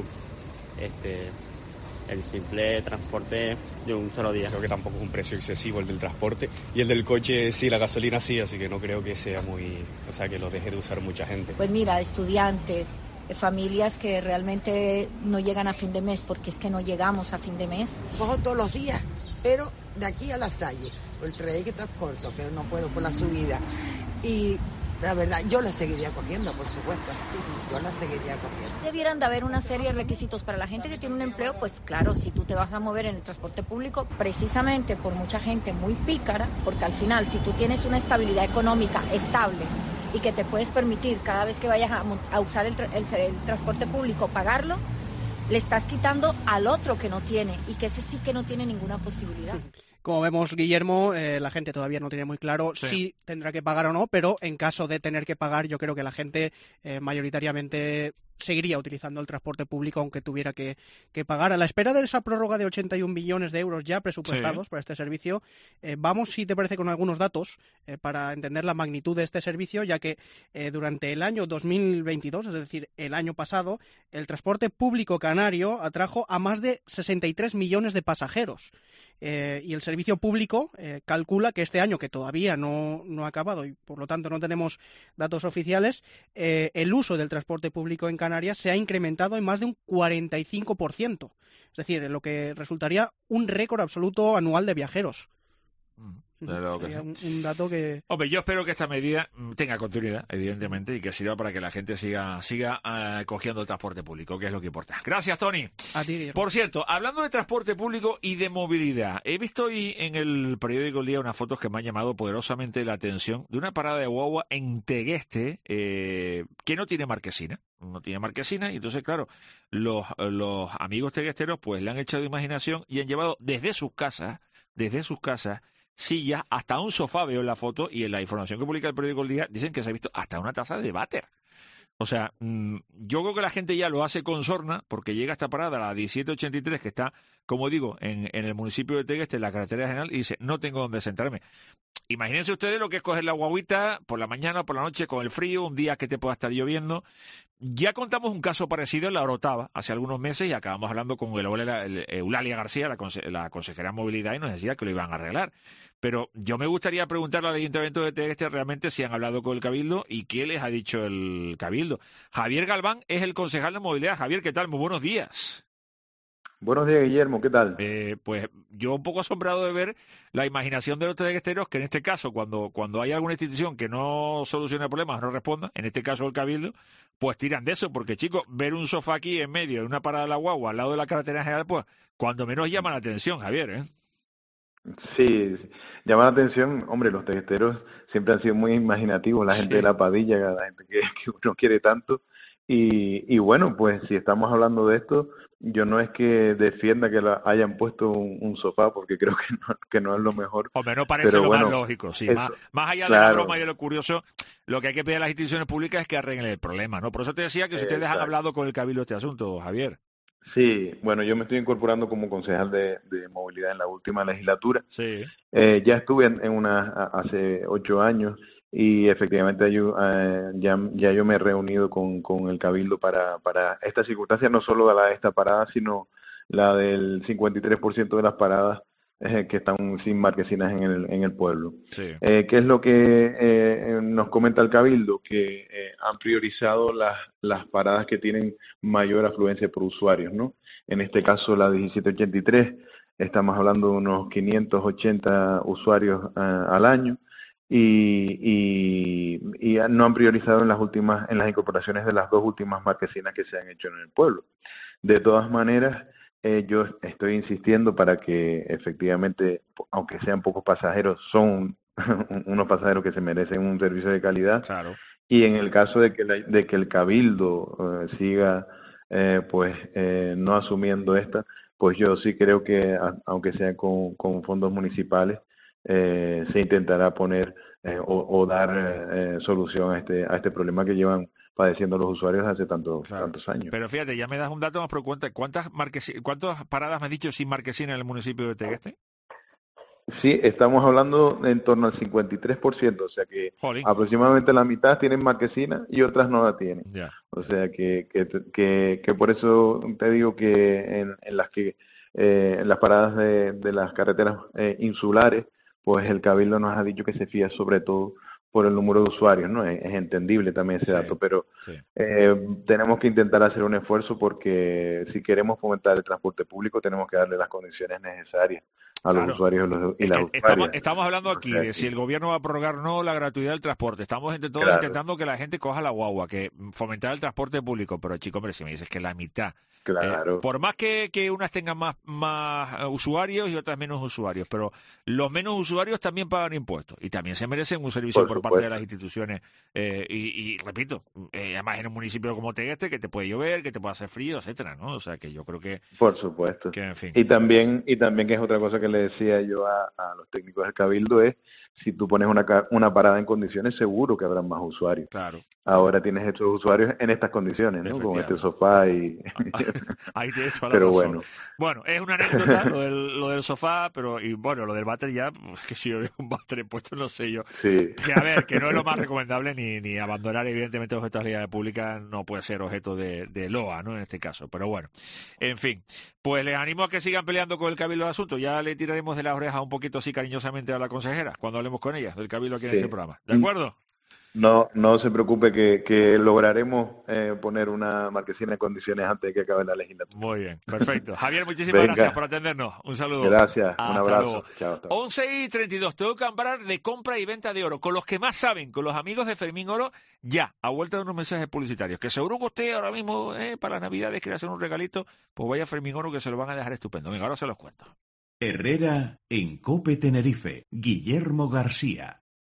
este el simple transporte de un solo día. Creo que tampoco es un precio excesivo el del transporte y el del coche sí, la gasolina sí, así que no creo que sea muy, o sea, que lo deje de usar mucha gente. Pues mira, estudiantes, familias que realmente no llegan a fin de mes porque es que no llegamos a fin de mes. Cojo todos los días, pero de aquí a La Salle, el trayecto es corto, pero no puedo por la subida y la verdad, yo la seguiría cogiendo, por supuesto. Yo la seguiría cogiendo. Debieran de haber una serie de requisitos para la gente que tiene un empleo, pues claro, si tú te vas a mover en el transporte público, precisamente por mucha gente muy pícara, porque al final, si tú tienes una estabilidad económica estable y que te puedes permitir cada vez que vayas a, a usar el, el, el transporte público pagarlo, le estás quitando al otro que no tiene y que ese sí que no tiene ninguna posibilidad. Como vemos, Guillermo, eh, la gente todavía no tiene muy claro sí. si tendrá que pagar o no, pero en caso de tener que pagar, yo creo que la gente eh, mayoritariamente seguiría utilizando el transporte público aunque tuviera que, que pagar. A la espera de esa prórroga de ochenta y un millones de euros ya presupuestados sí. para este servicio, eh, vamos, si te parece, con algunos datos eh, para entender la magnitud de este servicio, ya que eh, durante el año dos mil veintidós, es decir, el año pasado, el transporte público canario atrajo a más de sesenta y tres millones de pasajeros. Eh, y el servicio público eh, calcula que este año, que todavía no, no ha acabado y por lo tanto no tenemos datos oficiales, eh, el uso del transporte público en Canarias se ha incrementado en más de un cuarenta y cinco por ciento. Es decir, en lo que resultaría un récord absoluto anual de viajeros. Pero que sí. un, un dato que... Hombre, yo espero que esta medida tenga continuidad, evidentemente, y que sirva para que la gente siga siga uh, cogiendo el transporte público, que es lo que importa. Gracias, Tony. A ti, Por cierto, hablando de transporte público y de movilidad, he visto hoy en el periódico El Día unas fotos que me han llamado poderosamente la atención de una parada de guagua en Tegueste eh, que no tiene marquesina. No tiene marquesina y entonces, claro, los, los amigos teguesteros pues le han echado imaginación y han llevado desde sus casas, desde sus casas, sillas, hasta un sofá, veo en la foto, y en la información que publica el periódico El Día dicen que se ha visto hasta una taza de váter. O sea, mmm, yo creo que la gente ya lo hace con sorna, porque llega a esta parada, la diecisiete ochenta y tres, que está, como digo, en, en el municipio de Tegueste, en la carretera general, y dice, no tengo dónde sentarme. Imagínense ustedes lo que es coger la guaguita por la mañana o por la noche con el frío, un día que te pueda estar lloviendo. Ya contamos un caso parecido en La Orotava hace algunos meses y acabamos hablando con Eulalia García, la, conse la consejera de movilidad, y nos decía que lo iban a arreglar. Pero yo me gustaría preguntarle al Ayuntamiento de Tegueste realmente si han hablado con el Cabildo y qué les ha dicho el Cabildo. Javier Galván es el concejal de movilidad. Javier, ¿qué tal? Muy buenos días. Buenos días, Guillermo, ¿qué tal? Eh, pues yo un poco asombrado de ver la imaginación de los teguesteros, que en este caso, cuando, cuando hay alguna institución que no solucione problemas, no responda, en este caso el Cabildo, pues tiran de eso, porque chicos, ver un sofá aquí en medio de una parada de la guagua al lado de la carretera general, pues cuando menos llama la atención, Javier, ¿eh? Sí, llama la atención. Hombre, los teguesteros siempre han sido muy imaginativos, la gente sí. de la Padilla, la gente que, que uno quiere tanto. Y, y bueno, pues si estamos hablando de esto, yo no es que defienda que la hayan puesto un, un sofá, porque creo que no, que no es lo mejor. Hombre, no parece pero lo bueno, más lógico, sí. eso, Más, más allá claro. de la broma y de lo curioso, lo que hay que pedir a las instituciones públicas es que arreglen el problema, ¿no? Por eso te decía que si ustedes Exacto. han hablado con el Cabildo de este asunto, Javier. Sí, bueno, yo me estoy incorporando como concejal de, de movilidad en la última legislatura. Sí. Eh, ya estuve en, en una a- hace ocho años y efectivamente yo, eh, ya, ya yo me he reunido con, con el Cabildo para, para esta circunstancia, no solo la de esta parada, sino la del cincuenta y tres por ciento de las paradas eh, que están sin marquesinas en el, en el pueblo. Sí. Eh, ¿Qué es lo que eh, nos comenta el Cabildo? Que eh, han priorizado las, las paradas que tienen mayor afluencia por usuarios, ¿no? En este caso la diecisiete ochenta y tres, estamos hablando de unos quinientos ochenta usuarios uh, al año y, y, y no han priorizado en las últimas, en las incorporaciones de las dos últimas marquesinas que se han hecho en el pueblo. De todas maneras, Eh, yo estoy insistiendo para que efectivamente, aunque sean pocos pasajeros, son unos pasajeros que se merecen un servicio de calidad. Claro. Y en el caso de que, la, de que el Cabildo eh, siga eh, pues eh, no asumiendo esta, pues yo sí creo que, a, aunque sea con, con fondos municipales, eh, se intentará poner eh, o, o dar eh, solución a este, a este problema que llevan padeciendo los usuarios hace tanto, Claro. tantos años. Pero fíjate, ya me das un dato más por cuenta. ¿Cuántas, marquesi- ¿Cuántas paradas me has dicho sin marquesina en el municipio de Tegueste? Sí, estamos hablando en torno al cincuenta y tres por ciento, o sea que Jolín. aproximadamente la mitad tienen marquesina y otras no la tienen. Ya. O sea que, que, que, que por eso te digo que en, en las que eh, en las paradas de, de las carreteras eh, insulares, pues el Cabildo nos ha dicho que se fía sobre todo por el número de usuarios, ¿no? Es, es entendible también ese Sí, dato, pero sí. eh, tenemos que intentar hacer un esfuerzo porque si queremos fomentar el transporte público tenemos que darle las condiciones necesarias a Claro. los usuarios y, los, y las Eh, usuarias. Estamos, estamos hablando aquí O sea, de si el gobierno va a prorrogar o no la gratuidad del transporte. Estamos entre todos Claro. intentando que la gente coja la guagua, que fomentar el transporte público. Pero, chico, hombre, si me dices que la mitad. Claro. eh, por más que, que unas tengan más, más eh, usuarios y otras menos usuarios, pero los menos usuarios también pagan impuestos y también se merecen un servicio por, Por parte de supuesto. las instituciones. Eh, y, y, repito, eh, además en un municipio como Tegueste, que te puede llover, que te puede hacer frío, etcétera, ¿no? O sea, que yo creo que... Por supuesto. que, en fin. Y también, y también que es otra cosa que le decía yo a, a los técnicos del Cabildo es, si tú pones una, ca- una parada en condiciones, seguro que habrá más usuarios. Claro. Ahora tienes estos usuarios en estas condiciones, ¿no? Con este sofá y... Ahí tienes toda la Pero razón. bueno. Bueno, es una anécdota lo del, lo del sofá, pero y bueno, lo del váter ya, pues, que si yo veo un váter puesto, no sé yo. Sí. Que a ver, que no es lo más recomendable ni, ni abandonar evidentemente objetos de utilidad pública no puede ser objeto de, de loa, ¿no? En este caso, pero bueno, en fin. Pues les animo a que sigan peleando con el Cabildo del asunto. Ya le tiraremos de las orejas un poquito así cariñosamente a la consejera cuando hablemos con ella del Cabildo aquí en Sí. este programa. ¿De acuerdo? No, no se preocupe que, que lograremos eh, poner una marquesina en condiciones antes de que acabe la legislatura. Muy bien, perfecto. Javier, muchísimas Venga. gracias por atendernos. Un saludo. Gracias, un Hasta abrazo. luego. Chao, hasta luego. once y treinta y dos. Tengo que hablar de compra y venta de oro con los que más saben, con los amigos de Fermín Oro, ya, a vuelta de unos mensajes publicitarios. Que seguro que usted ahora mismo, eh, para las Navidades, quiere hacer un regalito, pues vaya a Fermín Oro que se lo van a dejar estupendo. Venga, ahora se los cuento. Herrera en Cope Tenerife. Guillermo García.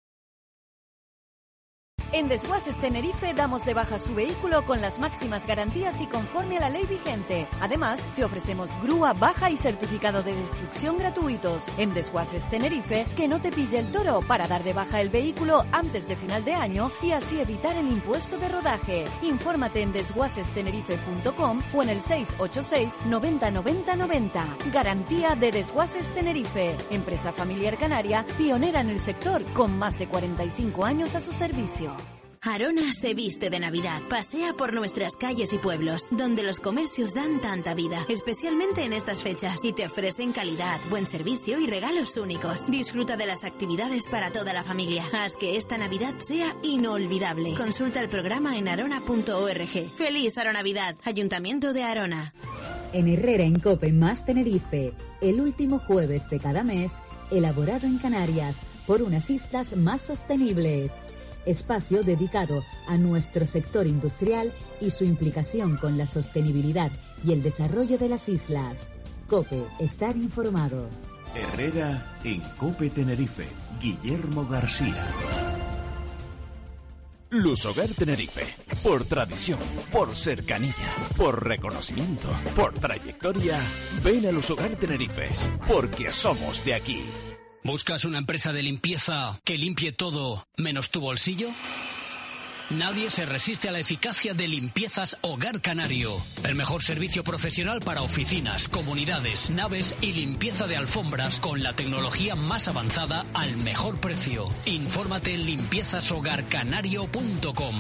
En Desguaces Tenerife damos de baja su vehículo con las máximas garantías y conforme a la ley vigente. Además, te ofrecemos grúa, baja y certificado de destrucción gratuitos. En Desguaces Tenerife, que no te pille el toro para dar de baja el vehículo antes de final de año y así evitar el impuesto de rodaje. Infórmate en desguaces tenerife punto com o en el seis ocho seis, noventa, noventa, noventa. Garantía de Desguaces Tenerife. Empresa familiar canaria, pionera en el sector, con más de cuarenta y cinco años a su servicio. Arona se viste de Navidad. Pasea por nuestras calles y pueblos, donde los comercios dan tanta vida, especialmente en estas fechas, y te ofrecen calidad, buen servicio y regalos únicos. Disfruta de las actividades para toda la familia. Haz que esta Navidad sea inolvidable. Consulta el programa en arona punto org. ¡Feliz Aronavidad! Ayuntamiento de Arona. En Herrera en Cope más Tenerife, el último jueves de cada mes, elaborado en Canarias por unas islas más sostenibles. Espacio dedicado a nuestro sector industrial y su implicación con la sostenibilidad y el desarrollo de las islas. COPE, estar informado. Herrera en Cope Tenerife. Guillermo García. Lusogar Tenerife. Por tradición, por cercanía, por reconocimiento, por trayectoria. Ven a Lusogar Tenerife, porque somos de aquí. ¿Buscas una empresa de limpieza que limpie todo menos tu bolsillo? Nadie se resiste a la eficacia de Limpiezas Hogar Canario. El mejor servicio profesional para oficinas, comunidades, naves y limpieza de alfombras con la tecnología más avanzada al mejor precio. Infórmate en limpiezas hogar canario punto com.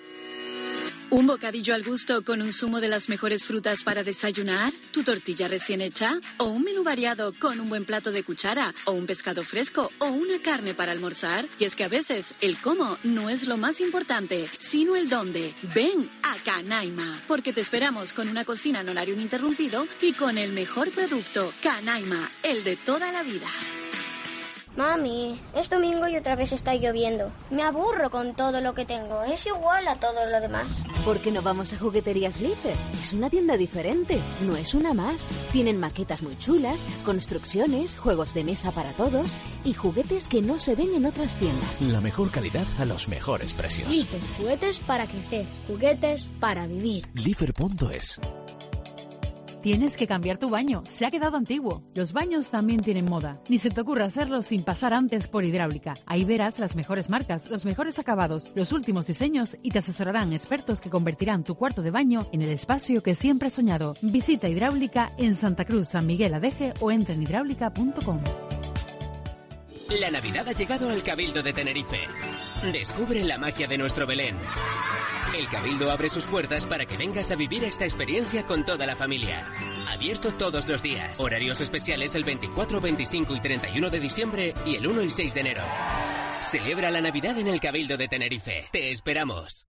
¿Un bocadillo al gusto con un zumo de las mejores frutas para desayunar? ¿Tu tortilla recién hecha? ¿O un menú variado con un buen plato de cuchara? ¿O un pescado fresco? ¿O una carne para almorzar? Y es que a veces el cómo no es lo más importante, sino el dónde. Ven a Canaima, porque te esperamos con una cocina en horario ininterrumpido y con el mejor producto. Canaima, el de toda la vida. Mami, es domingo y otra vez está lloviendo. Me aburro con todo lo que tengo. Es igual a todo lo demás. ¿Por qué no vamos a Jugueterías Lifer? Es una tienda diferente, no es una más. Tienen maquetas muy chulas, construcciones, juegos de mesa para todos y juguetes que no se ven en otras tiendas. La mejor calidad a los mejores precios. Lifer, juguetes para crecer, juguetes para vivir. Lifer punto es. Tienes que cambiar tu baño, se ha quedado antiguo. Los baños también tienen moda. Ni se te ocurra hacerlo sin pasar antes por Hidráulica. Ahí verás las mejores marcas, los mejores acabados, los últimos diseños y te asesorarán expertos que convertirán tu cuarto de baño en el espacio que siempre has soñado. Visita Hidráulica en Santa Cruz, San Miguel Adeje o entra en hidráulica punto com. La Navidad ha llegado al Cabildo de Tenerife. Descubre la magia de nuestro Belén. El Cabildo abre sus puertas para que vengas a vivir esta experiencia con toda la familia. Abierto todos los días. Horarios especiales el veinticuatro, veinticinco y treinta y uno de diciembre y el uno y seis de enero. Celebra la Navidad en el Cabildo de Tenerife. Te esperamos.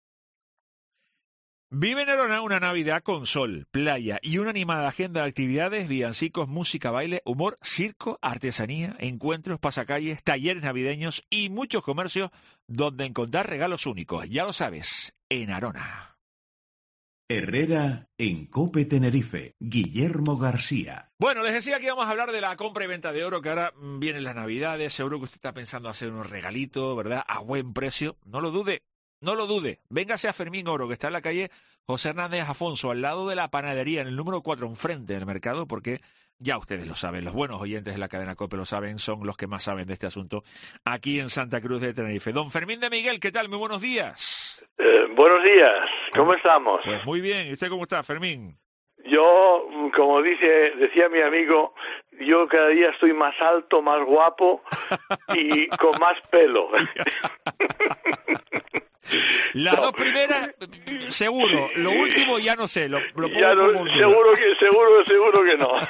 Vive en Arona una Navidad con sol, playa y una animada agenda de actividades, villancicos, música, baile, humor, circo, artesanía, encuentros, pasacalles, talleres navideños y muchos comercios donde encontrar regalos únicos. Ya lo sabes, en Arona. Herrera en COPE Tenerife. Guillermo García. Bueno, les decía que íbamos a hablar de la compra y venta de oro, que ahora vienen las Navidades. Seguro que usted está pensando hacer unos regalitos, ¿verdad? A buen precio. No lo dude. No lo dude, véngase a Fermín Oro, que está en la calle José Hernández Afonso, al lado de la panadería, en el número cuatro, enfrente del mercado, porque ya ustedes lo saben, los buenos oyentes de la cadena COPE lo saben, son los que más saben de este asunto aquí en Santa Cruz de Tenerife. Don Fermín de Miguel, ¿qué tal? Muy buenos días. Eh, buenos días, ¿cómo estamos? Pues muy bien, ¿y usted cómo está, Fermín? Yo, como dice, decía mi amigo, yo cada día estoy más alto, más guapo y con más pelo. Las no, dos primeras, seguro. Lo último ya no sé. Lo, lo ya no, seguro que, seguro, seguro que no.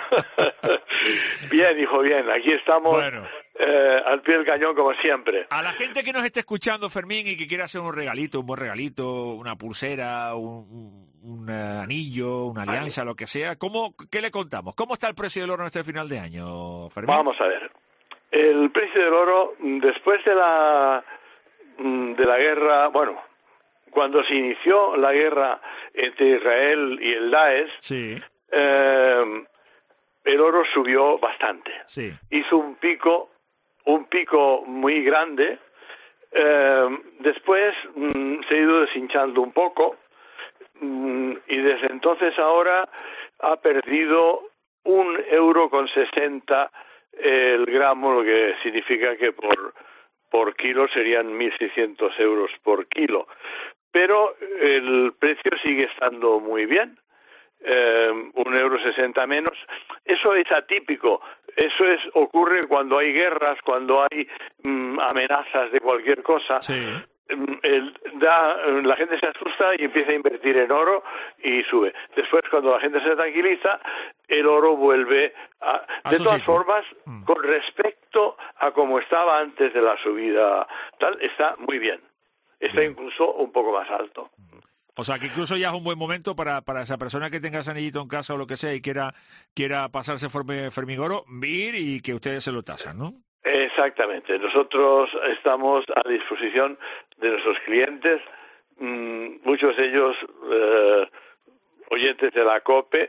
Bien, hijo, bien. Aquí estamos bueno. eh, al pie del cañón como siempre. A la gente que nos esté escuchando, Fermín, y que quiera hacer un regalito, un buen regalito, una pulsera, un, un anillo, una alianza, lo que sea, ¿cómo, ¿qué le contamos? ¿Cómo está el precio del oro en este final de año, Fermín? Vamos a ver. El precio del oro, después de la de la guerra, bueno, cuando se inició la guerra entre Israel y el Daesh, sí. eh, el oro subió bastante. Sí. Hizo un pico, un pico muy grande. Eh, después mm, se ha ido deshinchando un poco mm, y desde entonces ahora ha perdido un euro con sesenta el gramo, lo que significa que por por kilo serían mil seiscientos euros por kilo. Pero el precio sigue estando muy bien, eh, un euro sesenta menos. Eso es atípico, eso es ocurre cuando hay guerras, cuando hay mm, amenazas de cualquier cosa. Sí. El, da, la gente se asusta y empieza a invertir en oro y sube. Después, cuando la gente se tranquiliza, el oro vuelve a... a de todas sitio. formas, mm. con respecto a como estaba antes de la subida, tal, está muy bien. Está bien. Incluso un poco más alto. O sea, que incluso ya es un buen momento para, para esa persona que tenga ese anillito en casa o lo que sea y quiera, quiera pasarse Fermín Oro, ir y que ustedes se lo tasan, ¿no? Exactamente. Nosotros estamos a disposición de nuestros clientes, mmm, muchos de ellos eh, oyentes de la COPE,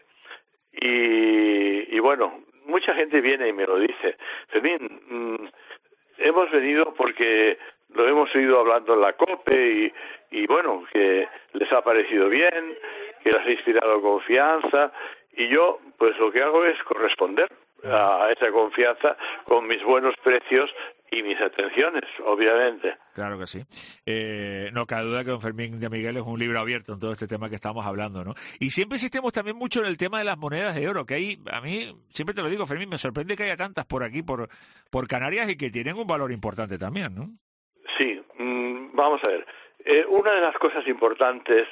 y, y bueno, mucha gente viene y me lo dice. Fermín, mmm, hemos venido porque lo hemos oído hablando en la COPE y, y bueno, que les ha parecido bien, que les ha inspirado confianza, y yo pues lo que hago es corresponder a esa confianza con mis buenos precios y mis atenciones, obviamente. Claro que sí. Eh, no cabe duda que don Fermín de Miguel es un libro abierto en todo este tema que estamos hablando, ¿no? Y siempre insistimos también mucho en el tema de las monedas de oro, que hay, a mí, siempre te lo digo, Fermín, me sorprende que haya tantas por aquí, por, por Canarias, y que tienen un valor importante también, ¿no? Sí, mmm, vamos a ver. Eh, una de las cosas importantes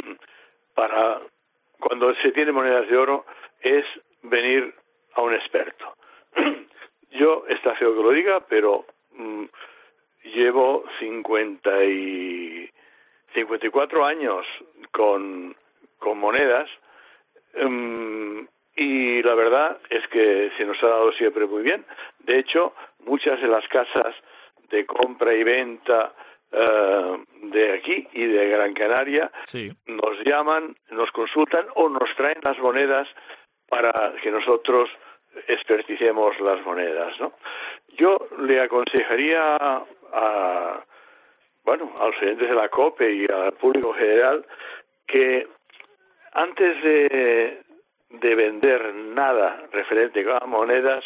para cuando se tiene monedas de oro es venir a un experto. Yo, está feo que lo diga, pero mmm, llevo cincuenta y cuatro años con, con monedas um, y la verdad es que se nos ha dado siempre muy bien. De hecho, muchas de las casas de compra y venta uh, de aquí y de Gran Canaria sí. nos llaman, nos consultan o nos traen las monedas para que nosotros experticemos las monedas, ¿no? Yo le aconsejaría a, a bueno, a los clientes de la COPE y al público en general que antes de, de vender nada referente a monedas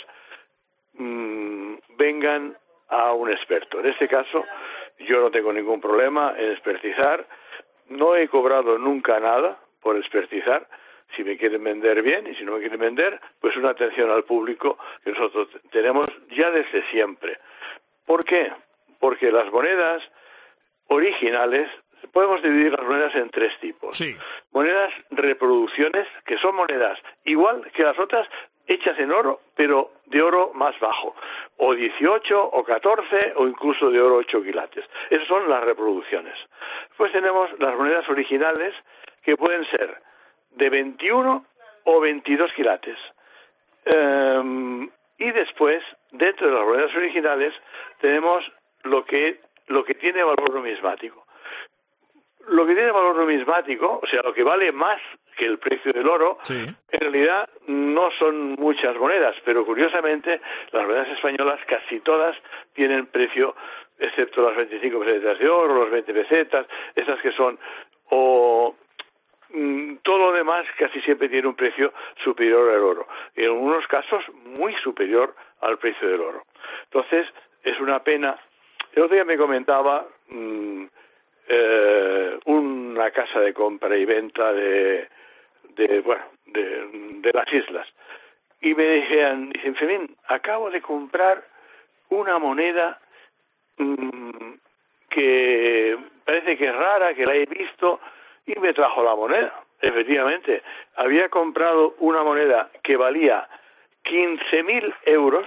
mmm, vengan a un experto. En este caso, yo no tengo ningún problema en expertizar. No he cobrado nunca nada por expertizar. Si me quieren vender bien y si no me quieren vender, pues una atención al público que nosotros tenemos ya desde siempre. ¿Por qué? Porque las monedas originales, podemos dividir las monedas en tres tipos. Sí. Monedas reproducciones, que son monedas igual que las otras, hechas en oro, pero de oro más bajo, o dieciocho, o catorce, o incluso de oro ocho quilates. Esas son las reproducciones. Pues tenemos las monedas originales, que pueden ser de veintiuno o veintidós quilates. Um, y después, dentro de las monedas originales, tenemos lo que, lo que tiene valor numismático. Lo que tiene valor numismático, o sea, lo que vale más que el precio del oro, sí. En realidad no son muchas monedas, pero curiosamente las monedas españolas casi todas tienen precio, excepto las veinticinco pesetas de oro, los veinte pesetas, esas que son o... todo lo demás casi siempre tiene un precio superior al oro, en algunos casos muy superior al precio del oro. Entonces, es una pena. El otro día me comentaba mmm, eh, una casa de compra y venta de, de bueno, de, de las islas, y me decían, dicen, Fermín, acabo de comprar una moneda mmm, que parece que es rara, que la he visto, y me trajo la moneda. Efectivamente, había comprado una moneda que valía quince mil euros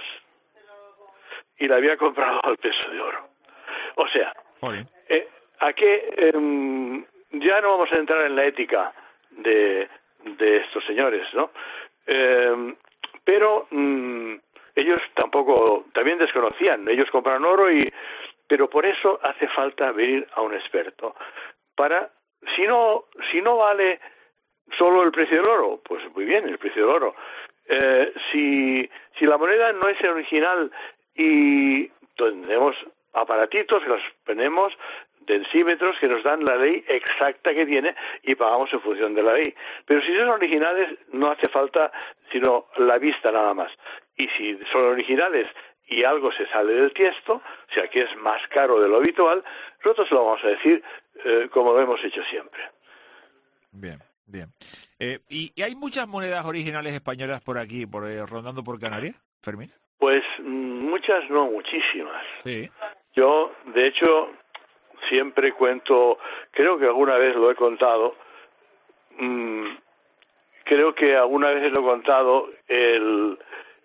y la había comprado al peso de oro. O sea, eh, ¿a qué? Eh, ya no vamos a entrar en la ética de, de estos señores, ¿no? Eh, pero mmm, ellos tampoco, también desconocían, ellos compraron oro, y pero por eso hace falta venir a un experto. Para, si no, si no vale solo el precio del oro, pues muy bien, el precio del oro. Eh, si, si la moneda no es original y tenemos aparatitos que los ponemos, densímetros que nos dan la ley exacta que tiene y pagamos en función de la ley. Pero si son originales no hace falta sino la vista nada más. Y si son originales y algo se sale del tiesto, o sea que es más caro de lo habitual, nosotros lo vamos a decir eh, como lo hemos hecho siempre. Bien, bien. Eh, ¿y, ¿Y hay muchas monedas originales españolas por aquí, por eh, rondando por Canarias, Fermín? Pues muchas, no muchísimas. Sí. Yo, de hecho, siempre cuento, creo que alguna vez lo he contado, mmm, creo que alguna vez lo he contado, el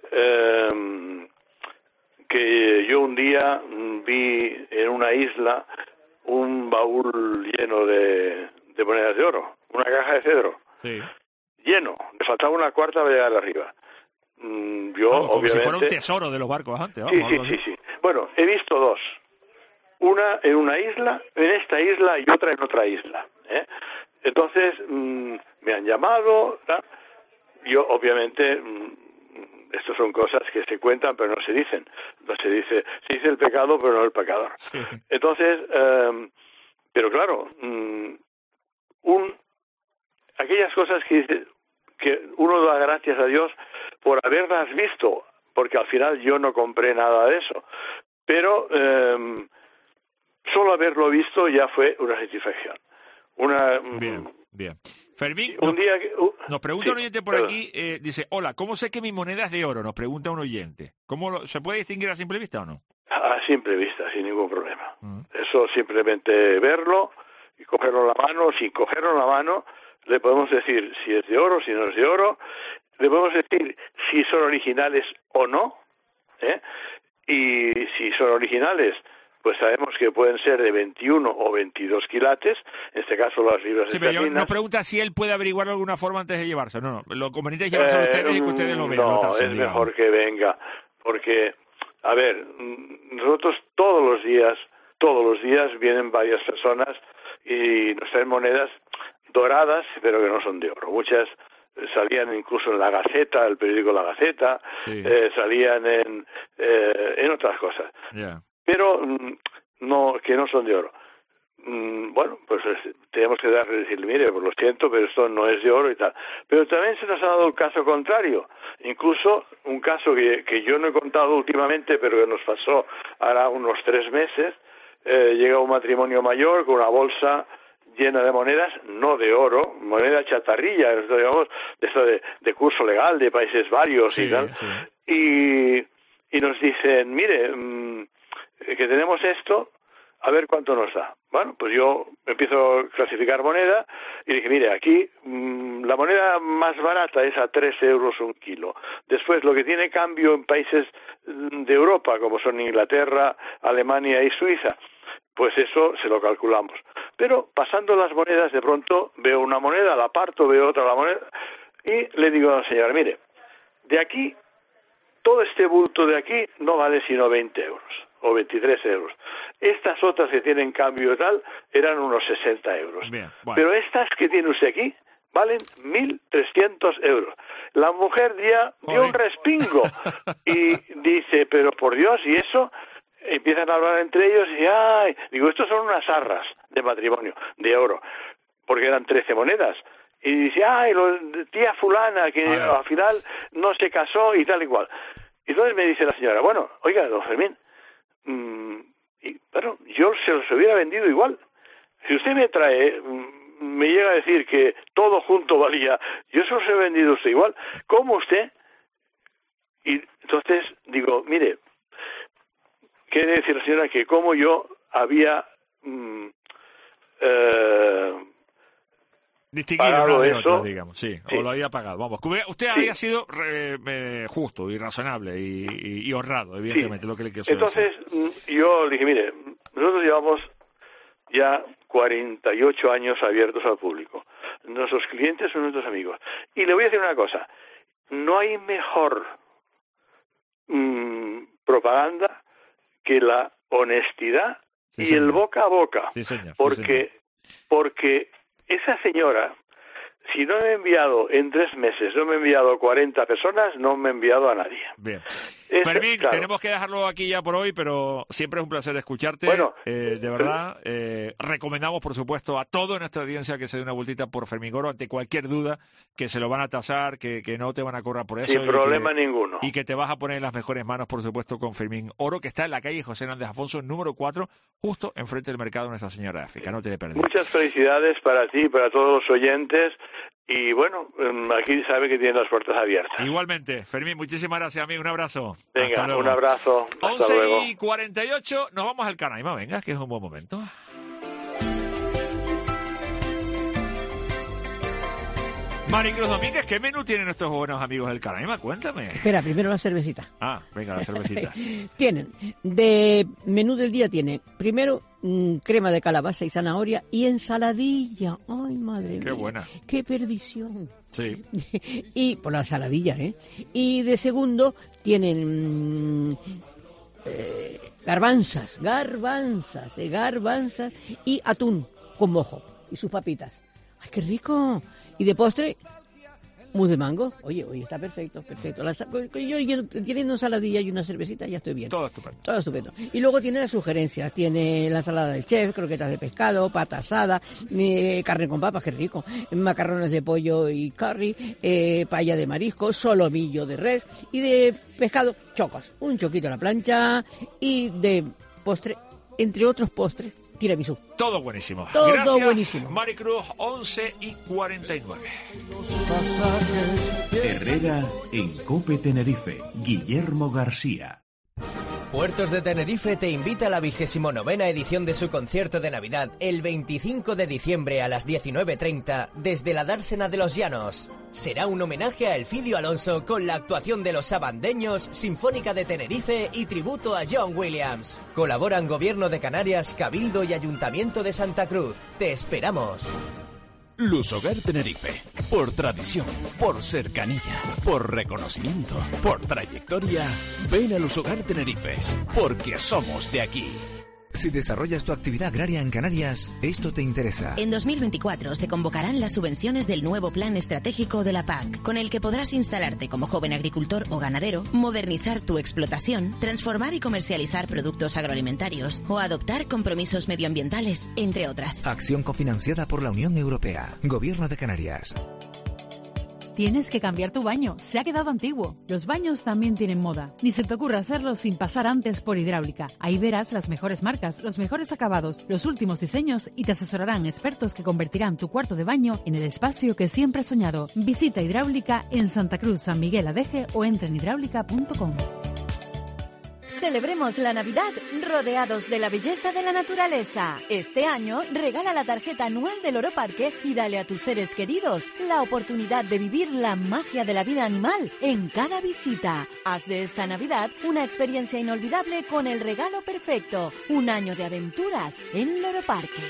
eh, que yo un día vi en una isla un baúl lleno de, de monedas de oro, una caja de cedro, sí. Lleno, le faltaba una cuarta para llegar arriba. Mm, yo, vamos, como obviamente, si fuera un tesoro de los barcos antes. Vamos, sí, sí, sí, sí. Bueno, he visto dos. Una en una isla, en esta isla, y otra en otra isla. ¿eh? Entonces, mmm, me han llamado, ¿no? Yo obviamente mmm, Estas son cosas que se cuentan pero no se dicen. No se dice, se dice el pecado pero no el pecador. Sí. Entonces, eh, pero claro, um, un, aquellas cosas que dice, que uno da gracias a Dios por haberlas visto, porque al final yo no compré nada de eso, pero eh, solo haberlo visto ya fue una satisfacción. Una, bien, bien. Fermín, un nos, día que, uh, nos pregunta sí, un oyente por perdón. aquí, eh, dice, hola, ¿cómo sé que mi moneda es de oro? Nos pregunta un oyente. ¿Cómo lo, ¿Se puede distinguir a simple vista o no? A simple vista, sin ningún problema. Uh-huh. Eso simplemente verlo y cogerlo en la mano. Sin cogerlo en la mano, le podemos decir si es de oro, si no es de oro. Le podemos decir si son originales o no. ¿eh? Y si son originales, pues sabemos que pueden ser de veintiuno o veintidós quilates, en este caso las libras sí, esterlinas. Pero yo nos pregunta si él puede averiguarlo de alguna forma antes de llevarse. No, no, lo conveniente es llevarse eh, a ustedes y que ustedes lo vean. No, no tasen, es digamos. mejor que venga, porque, a ver, nosotros todos los días, todos los días vienen varias personas y nos traen monedas doradas, pero que no son de oro. Muchas salían incluso en la Gaceta, el periódico La Gaceta, sí. eh, salían en, eh, en otras cosas. Yeah. Pero no, que no son de oro. Bueno, pues tenemos que darle decirle, mire, pues lo siento, pero esto no es de oro y tal. Pero también se nos ha dado el caso contrario. Incluso un caso que, que yo no he contado últimamente, pero que nos pasó ahora unos tres meses. Eh, llega un matrimonio mayor con una bolsa llena de monedas, no de oro, moneda chatarrilla, esto, digamos, de, esto de, de curso legal, de países varios sí, y tal. Sí. Y, y nos dicen, mire, mmm, que tenemos esto, a ver cuánto nos da. Bueno, pues yo empiezo a clasificar moneda y dije, mire, aquí mmm, la moneda más barata es a tres euros un kilo. Después, lo que tiene cambio en países de Europa, como son Inglaterra, Alemania y Suiza, pues eso se lo calculamos. Pero pasando las monedas, de pronto veo una moneda, la parto, veo otra la moneda y le digo a la señora, mire, de aquí, todo este bulto de aquí no vale sino veinte euros. O veintitrés euros. Estas otras que tienen cambio y tal eran unos sesenta euros. Bien, bueno. Pero estas que tiene usted aquí valen mil trescientos euros. La mujer ya dio un respingo y dice, pero por Dios, ¿y eso? Empiezan a hablar entre ellos y, ay, digo, estos son unas arras de matrimonio, de oro, porque eran trece monedas. Y dice, ay, lo, tía fulana, que al final no se casó y tal y cual. Y entonces me dice la señora, bueno, oiga, don Fermín, Mm, y, bueno, yo se los hubiera vendido igual. Si usted me trae, mm, me llega a decir que todo junto valía, yo se los he vendido a usted igual. ¿Cómo usted? Y entonces digo, mire, quiere decir la señora que como yo había mm, eh, distinguido de eso, digamos, sí, sí, o lo había pagado. Vamos, usted sí. había sido re, eh, justo y razonable y, y, y honrado, evidentemente, sí. lo que le quiero Entonces, decir. yo le dije, mire, nosotros llevamos ya cuarenta y ocho años abiertos al público. Nuestros clientes son nuestros amigos. Y le voy a decir una cosa, no hay mejor mmm, propaganda que la honestidad sí, y señor. el boca a boca. Sí, señor. Porque, sí, señor. porque esa señora, si no me ha enviado en tres meses, no me ha enviado cuarenta personas, no me ha enviado a nadie. Bien. Es, Fermín, claro. tenemos que dejarlo aquí ya por hoy, pero siempre es un placer escucharte. Bueno, eh, de verdad, eh, recomendamos, por supuesto, a toda nuestra audiencia que se dé una vueltita por Fermín Oro ante cualquier duda, que se lo van a tasar, que, que no te van a cobrar por eso. Sin problema que, ninguno. Y que te vas a poner en las mejores manos, por supuesto, con Fermín Oro, que está en la calle José Hernández Afonso, número cuatro, justo enfrente del mercado de Nuestra Señora de África. No te pierdas. Muchas felicidades para ti y para todos los oyentes. Y bueno, aquí sabe que tiene las puertas abiertas. Igualmente. Fermín, muchísimas gracias, amigo. Un abrazo. Venga, un abrazo. Hasta once luego. y cuarenta y ocho, nos vamos al Canaima. Venga, que es un buen momento. Maricruz Domínguez, ¿qué menú tienen nuestros buenos amigos del Canaima? Cuéntame. Espera, primero la cervecita. Ah, venga, la cervecita. Tienen, de menú del día tiene, primero, mmm, crema de calabaza y zanahoria y ensaladilla. Ay, madre mía. Qué buena. Qué perdición. Sí. Y, por la ensaladilla, ¿eh? Y de segundo, tienen mmm, eh, garbanzas, garbanzas, eh, garbanzas y atún con mojo y sus papitas. ¡Ay, qué rico! Y de postre, Mousse de mango, oye, oye, está perfecto, perfecto. La, yo, yo teniendo ensaladilla y una cervecita ya estoy bien. Todo estupendo. Todo estupendo. Y luego tiene las sugerencias, tiene la ensalada del chef, croquetas de pescado, pata asada, eh, carne con papas, qué rico, macarrones de pollo y curry, eh, paella de marisco, solomillo de res y de pescado, chocos, un choquito a la plancha y de postre, entre otros postres, tiramisú. Todo buenísimo. Todo Gracias, buenísimo. Maricruz, once y cuarenta y nueve. Herrera en COPE Tenerife. Guillermo García. Puertos de Tenerife te invita a la vigésimo novena edición de su concierto de Navidad el veinticinco de diciembre a las diecinueve treinta desde la Dársena de los Llanos. Será un homenaje a Elfidio Alonso con la actuación de los Sabandeños, Sinfónica de Tenerife y tributo a John Williams. Colaboran Gobierno de Canarias, Cabildo y Ayuntamiento de Santa Cruz. ¡Te esperamos! Lusogar Tenerife. Por tradición, por cercanía, por reconocimiento, por trayectoria. Ven a Lusogar Tenerife, porque somos de aquí. Si desarrollas tu actividad agraria en Canarias, esto te interesa. En dos mil veinticuatro se convocarán las subvenciones del nuevo Plan Estratégico de la P A C, con el que podrás instalarte como joven agricultor o ganadero, modernizar tu explotación, transformar y comercializar productos agroalimentarios o adoptar compromisos medioambientales, entre otras. Acción cofinanciada por la Unión Europea. Gobierno de Canarias. Tienes que cambiar tu baño, se ha quedado antiguo. Los baños también tienen moda. Ni se te ocurra hacerlo sin pasar antes por Hidráulica. Ahí verás las mejores marcas, los mejores acabados, los últimos diseños y te asesorarán expertos que convertirán tu cuarto de baño en el espacio que siempre has soñado. Visita Hidráulica en Santa Cruz, San Miguel Adeje o entra en hidráulica punto com. Celebremos la Navidad rodeados de la belleza de la naturaleza. Este año regala la tarjeta anual del Loro Parque y dale a tus seres queridos la oportunidad de vivir la magia de la vida animal en cada visita. Haz de esta Navidad una experiencia inolvidable con el regalo perfecto, un año de aventuras en Loro Parque.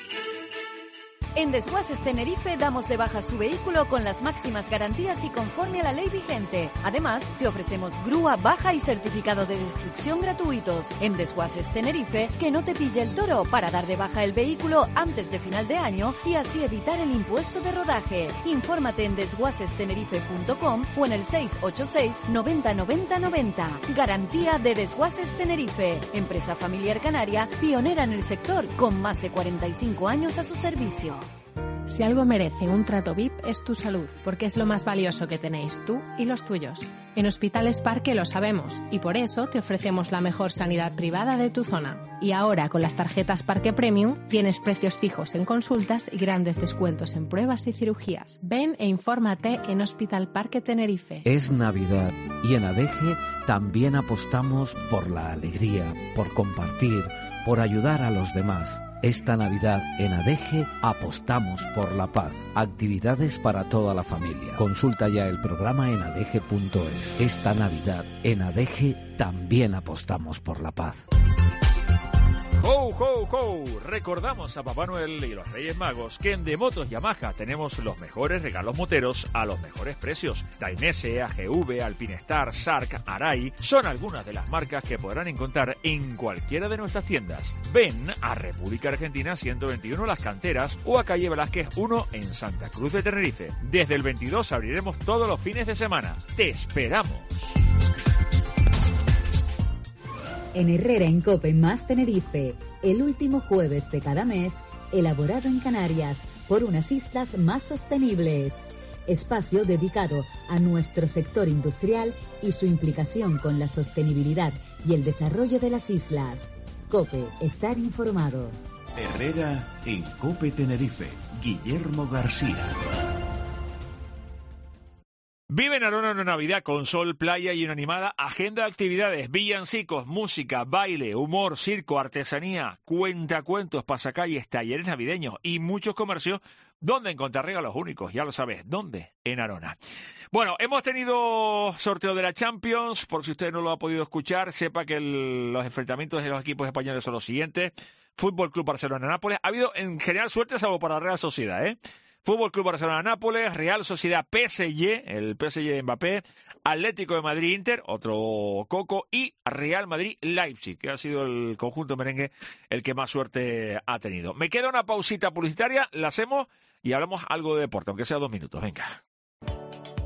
En Desguaces Tenerife damos de baja su vehículo con las máximas garantías y conforme a la ley vigente. Además, te ofrecemos grúa, baja y certificado de destrucción gratuitos. En Desguaces Tenerife, que no te pille el toro para dar de baja el vehículo antes de final de año y así evitar el impuesto de rodaje. Infórmate en desguaces tenerife punto com o en el seis ocho seis, noventa, noventa, noventa. Garantía de Desguaces Tenerife. Empresa familiar canaria, pionera en el sector, con más de cuarenta y cinco años a su servicio. Si algo merece un trato V I P es tu salud, porque es lo más valioso que tenéis tú y los tuyos. En Hospitales Parque lo sabemos y por eso te ofrecemos la mejor sanidad privada de tu zona. Y ahora con las tarjetas Parque Premium tienes precios fijos en consultas y grandes descuentos en pruebas y cirugías. Ven e infórmate en Hospital Parque Tenerife. Es Navidad y en Adeje también apostamos por la alegría, por compartir, por ayudar a los demás. Esta Navidad en Adeje apostamos por la paz. Actividades para toda la familia. Consulta ya el programa en adeje punto es. Esta Navidad en Adeje también apostamos por la paz. ¡Ho, ho, ho! Recordamos a Papá Noel y los Reyes Magos que en Demotos Yamaha tenemos los mejores regalos moteros a los mejores precios. Dainese, A G V, Alpinestar, Shark, Arai son algunas de las marcas que podrán encontrar en cualquiera de nuestras tiendas. Ven a República Argentina ciento veintiuno Las Canteras o a Calle Velázquez uno en Santa Cruz de Tenerife. Desde el veintidós abriremos todos los fines de semana. ¡Te esperamos! En Herrera en Cope más Tenerife, el último jueves de cada mes, elaborado en Canarias por unas islas más sostenibles. Espacio dedicado a nuestro sector industrial y su implicación con la sostenibilidad y el desarrollo de las islas. Cope, estar informado. Herrera en Cope Tenerife. Guillermo García. Vive en Arona una Navidad con sol, playa y una animada agenda de actividades, villancicos, música, baile, humor, circo, artesanía, cuentacuentos, pasacalles, talleres navideños y muchos comercios donde encontrar regalos únicos. Ya lo sabes, ¿dónde? En Arona. Bueno, hemos tenido sorteo de la Champions. Por si usted no lo ha podido escuchar, sepa que el, los enfrentamientos de los equipos españoles son los siguientes. Fútbol Club Barcelona-Nápoles. Ha habido en general suerte salvo para la Real Sociedad, ¿eh? Fútbol Club Barcelona-Nápoles, Real Sociedad P S G, el P S G de Mbappé, Atlético de Madrid-Inter, otro coco, y Real Madrid-Leipzig, que ha sido el conjunto merengue el que más suerte ha tenido. Me queda una pausita publicitaria, la hacemos y hablamos algo de deporte, aunque sea dos minutos. Venga.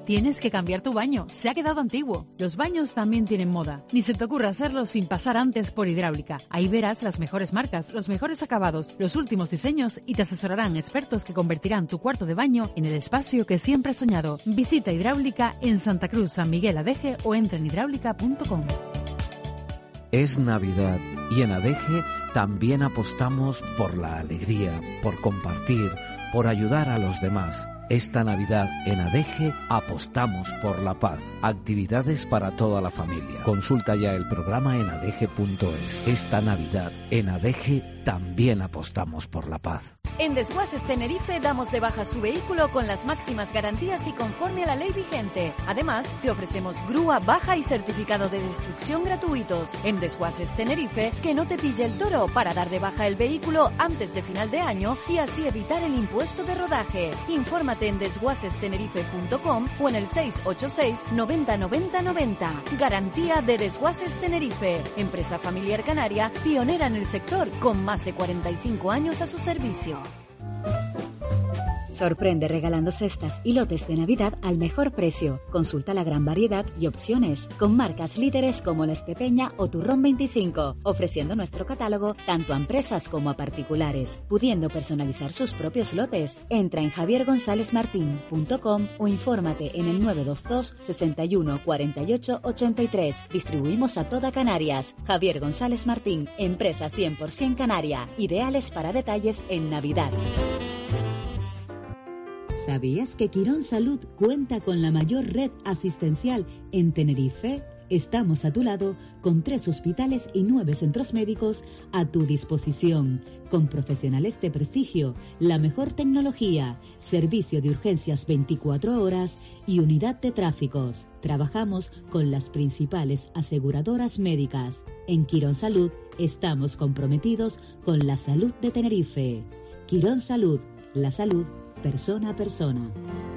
Tienes que cambiar tu baño, se ha quedado antiguo. Los baños también tienen moda. Ni se te ocurra hacerlo sin pasar antes por Hidráulica. Ahí verás las mejores marcas, los mejores acabados, los últimos diseños y te asesorarán expertos que convertirán tu cuarto de baño en el espacio que siempre has soñado. Visita Hidráulica en Santa Cruz, San Miguel Adeje o entra en hidráulica punto com. Es Navidad y en Adeje también apostamos por la alegría, por compartir, por ayudar a los demás. Esta Navidad en Adeje apostamos por la paz. Actividades para toda la familia. Consulta ya el programa en adeje punto es. Esta Navidad en Adeje también apostamos por la paz. En Desguaces Tenerife damos de baja su vehículo con las máximas garantías y conforme a la ley vigente. Además, te ofrecemos grúa, baja y certificado de destrucción gratuitos. En Desguaces Tenerife, que no te pille el toro para dar de baja el vehículo antes de final de año y así evitar el impuesto de rodaje. Infórmate en desguaces tenerife punto com o en el seis ocho seis, noventa, noventa, noventa. Garantía de Desguaces Tenerife. Empresa familiar canaria, pionera en el sector, con más de cuarenta y cinco años a su servicio. Sorprende regalando cestas y lotes de Navidad al mejor precio. Consulta la gran variedad y opciones, con marcas líderes como La Estepeña o Turrón veinticinco, ofreciendo nuestro catálogo tanto a empresas como a particulares, pudiendo personalizar sus propios lotes. Entra en javier gonzález martín punto com o infórmate en el nueve dos dos, sesenta y uno, cuarenta y ocho, ochenta y tres. Distribuimos a toda Canarias. Javier González Martín, empresa cien por ciento canaria, ideales para detalles en Navidad. ¿Sabías que Quirón Salud cuenta con la mayor red asistencial en Tenerife? Estamos a tu lado con tres hospitales y nueve centros médicos a tu disposición, con profesionales de prestigio, la mejor tecnología, servicio de urgencias veinticuatro horas y unidad de tráficos. Trabajamos con las principales aseguradoras médicas. En Quirón Salud estamos comprometidos con la salud de Tenerife. Quirón Salud, la salud persona a persona.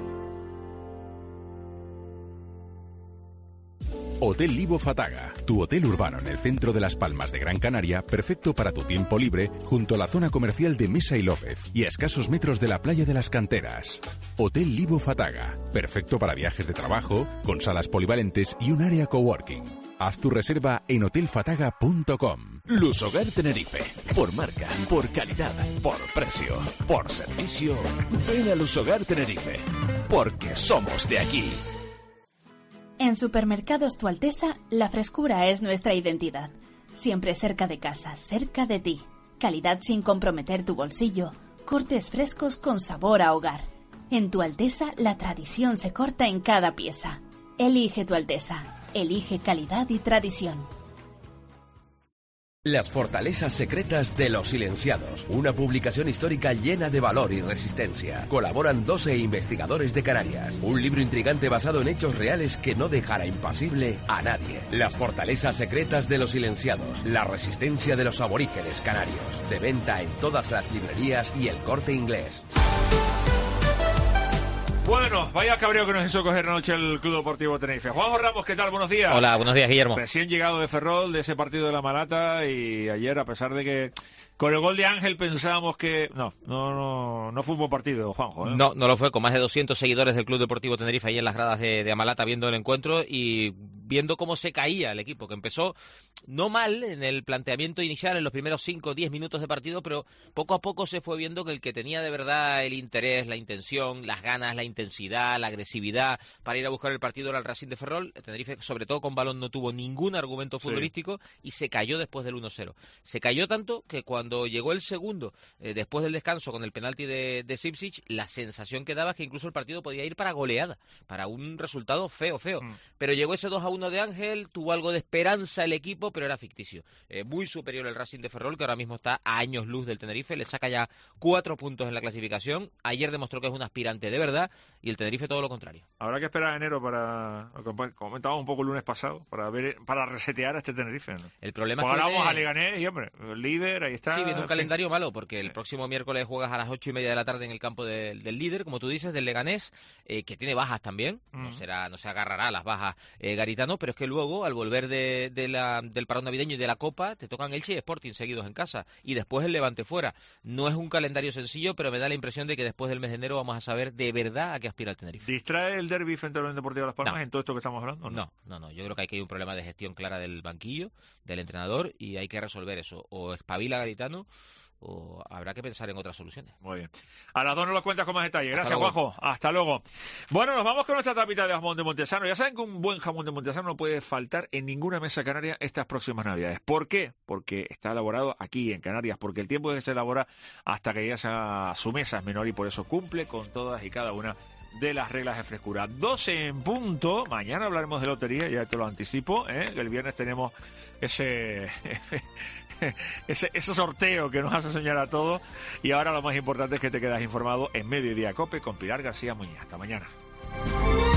Hotel Libo Fataga, tu hotel urbano en el centro de Las Palmas de Gran Canaria, perfecto para tu tiempo libre, junto a la zona comercial de Mesa y López y a escasos metros de la playa de las Canteras. Hotel Libo Fataga, perfecto para viajes de trabajo, con salas polivalentes y un área coworking. Haz tu reserva en hotel fataga punto com. Lusogar Tenerife. Por marca, por calidad, por precio, por servicio. Ven a Lusogar Tenerife. Porque somos de aquí. En Supermercados Tu Alteza, la frescura es nuestra identidad. Siempre cerca de casa, cerca de ti. Calidad sin comprometer tu bolsillo. Cortes frescos con sabor a hogar. En Tu Alteza, la tradición se corta en cada pieza. Elige Tu Alteza. Elige calidad y tradición. Las fortalezas secretas de los silenciados. Una publicación histórica llena de valor y resistencia. Colaboran doce investigadores de Canarias. Un libro intrigante basado en hechos reales que no dejará impasible a nadie. Las fortalezas secretas de los silenciados. La resistencia de los aborígenes canarios. De venta en todas las librerías y El Corte Inglés. Bueno, vaya cabreo que nos hizo coger anoche el Club Deportivo Tenerife. Juanjo Ramos, ¿qué tal? Buenos días. Hola, buenos días, Guillermo. Recién llegado de Ferrol, de ese partido de La Malata, y ayer, a pesar de que con el gol de Ángel pensábamos que... No, no, no, no fue un buen partido, Juanjo, ¿eh? No, no lo fue, con más de doscientos seguidores del Club Deportivo Tenerife ahí en las gradas de, de Amalata viendo el encuentro y viendo cómo se caía el equipo, que empezó no mal en el planteamiento inicial, en los primeros cinco o diez minutos de partido, pero poco a poco se fue viendo que el que tenía de verdad el interés, la intención, las ganas, la intensidad, la agresividad para ir a buscar el partido era el Racing de Ferrol. El Tenerife, sobre todo con balón, no tuvo ningún argumento futbolístico sí. y se cayó después del uno cero. Se cayó tanto que cuando llegó el segundo, eh, después del descanso con el penalti de, de Sipsic, la sensación que daba es que incluso el partido podía ir para goleada, para un resultado feo, feo. Mm. Pero llegó ese dos a uno de Ángel, tuvo algo de esperanza el equipo, pero era ficticio. Eh, muy superior el Racing de Ferrol, que ahora mismo está a años luz del Tenerife, le saca ya cuatro puntos en la clasificación. Ayer demostró que es un aspirante de verdad y el Tenerife todo lo contrario. Habrá que esperar a enero para, como comentábamos un poco el lunes pasado, para ver, para resetear a este Tenerife, ¿no? El problema pues es que ahora vamos a Leganés y, hombre, el líder, ahí está. Sí, viene un calendario malo, porque el próximo miércoles juegas a las ocho y media de la tarde en el campo de, del líder, como tú dices, del Leganés, eh, que tiene bajas también, mm. no será, no se agarrará a las bajas eh, Garitano. Gaditano, pero es que luego, al volver de, de la, del parón navideño y de la Copa, te tocan Elche y Sporting seguidos en casa, y después el Levante fuera. No es un calendario sencillo, pero me da la impresión de que después del mes de enero vamos a saber de verdad a qué aspira el Tenerife. ¿Distrae el derbi frente a la Unión Deportiva Las Palmas no. en todo esto que estamos hablando? No? no, no, no. Yo creo que aquí hay un problema de gestión clara del banquillo, del entrenador, y hay que resolver eso. O espabila Gaditano, o habrá que pensar en otras soluciones. Muy bien. A las dos nos lo cuentas con más detalle. Gracias, Hasta Juanjo. Hasta luego. Bueno, nos vamos con nuestra tapita de jamón de Montesano. Ya saben que un buen jamón de Montesano no puede faltar en ninguna mesa canaria estas próximas Navidades. ¿Por qué? Porque está elaborado aquí en Canarias, porque el tiempo que se elabora hasta que llegue a su mesa es menor y por eso cumple con todas y cada una de las reglas de frescura. doce en punto. Mañana hablaremos de lotería, ya te lo anticipo, ¿eh? Que el viernes tenemos ese, ese ese sorteo que nos hace soñar a todos. Y ahora lo más importante es que te quedas informado en Mediodía Cope con Pilar García Muñiz. Hasta mañana.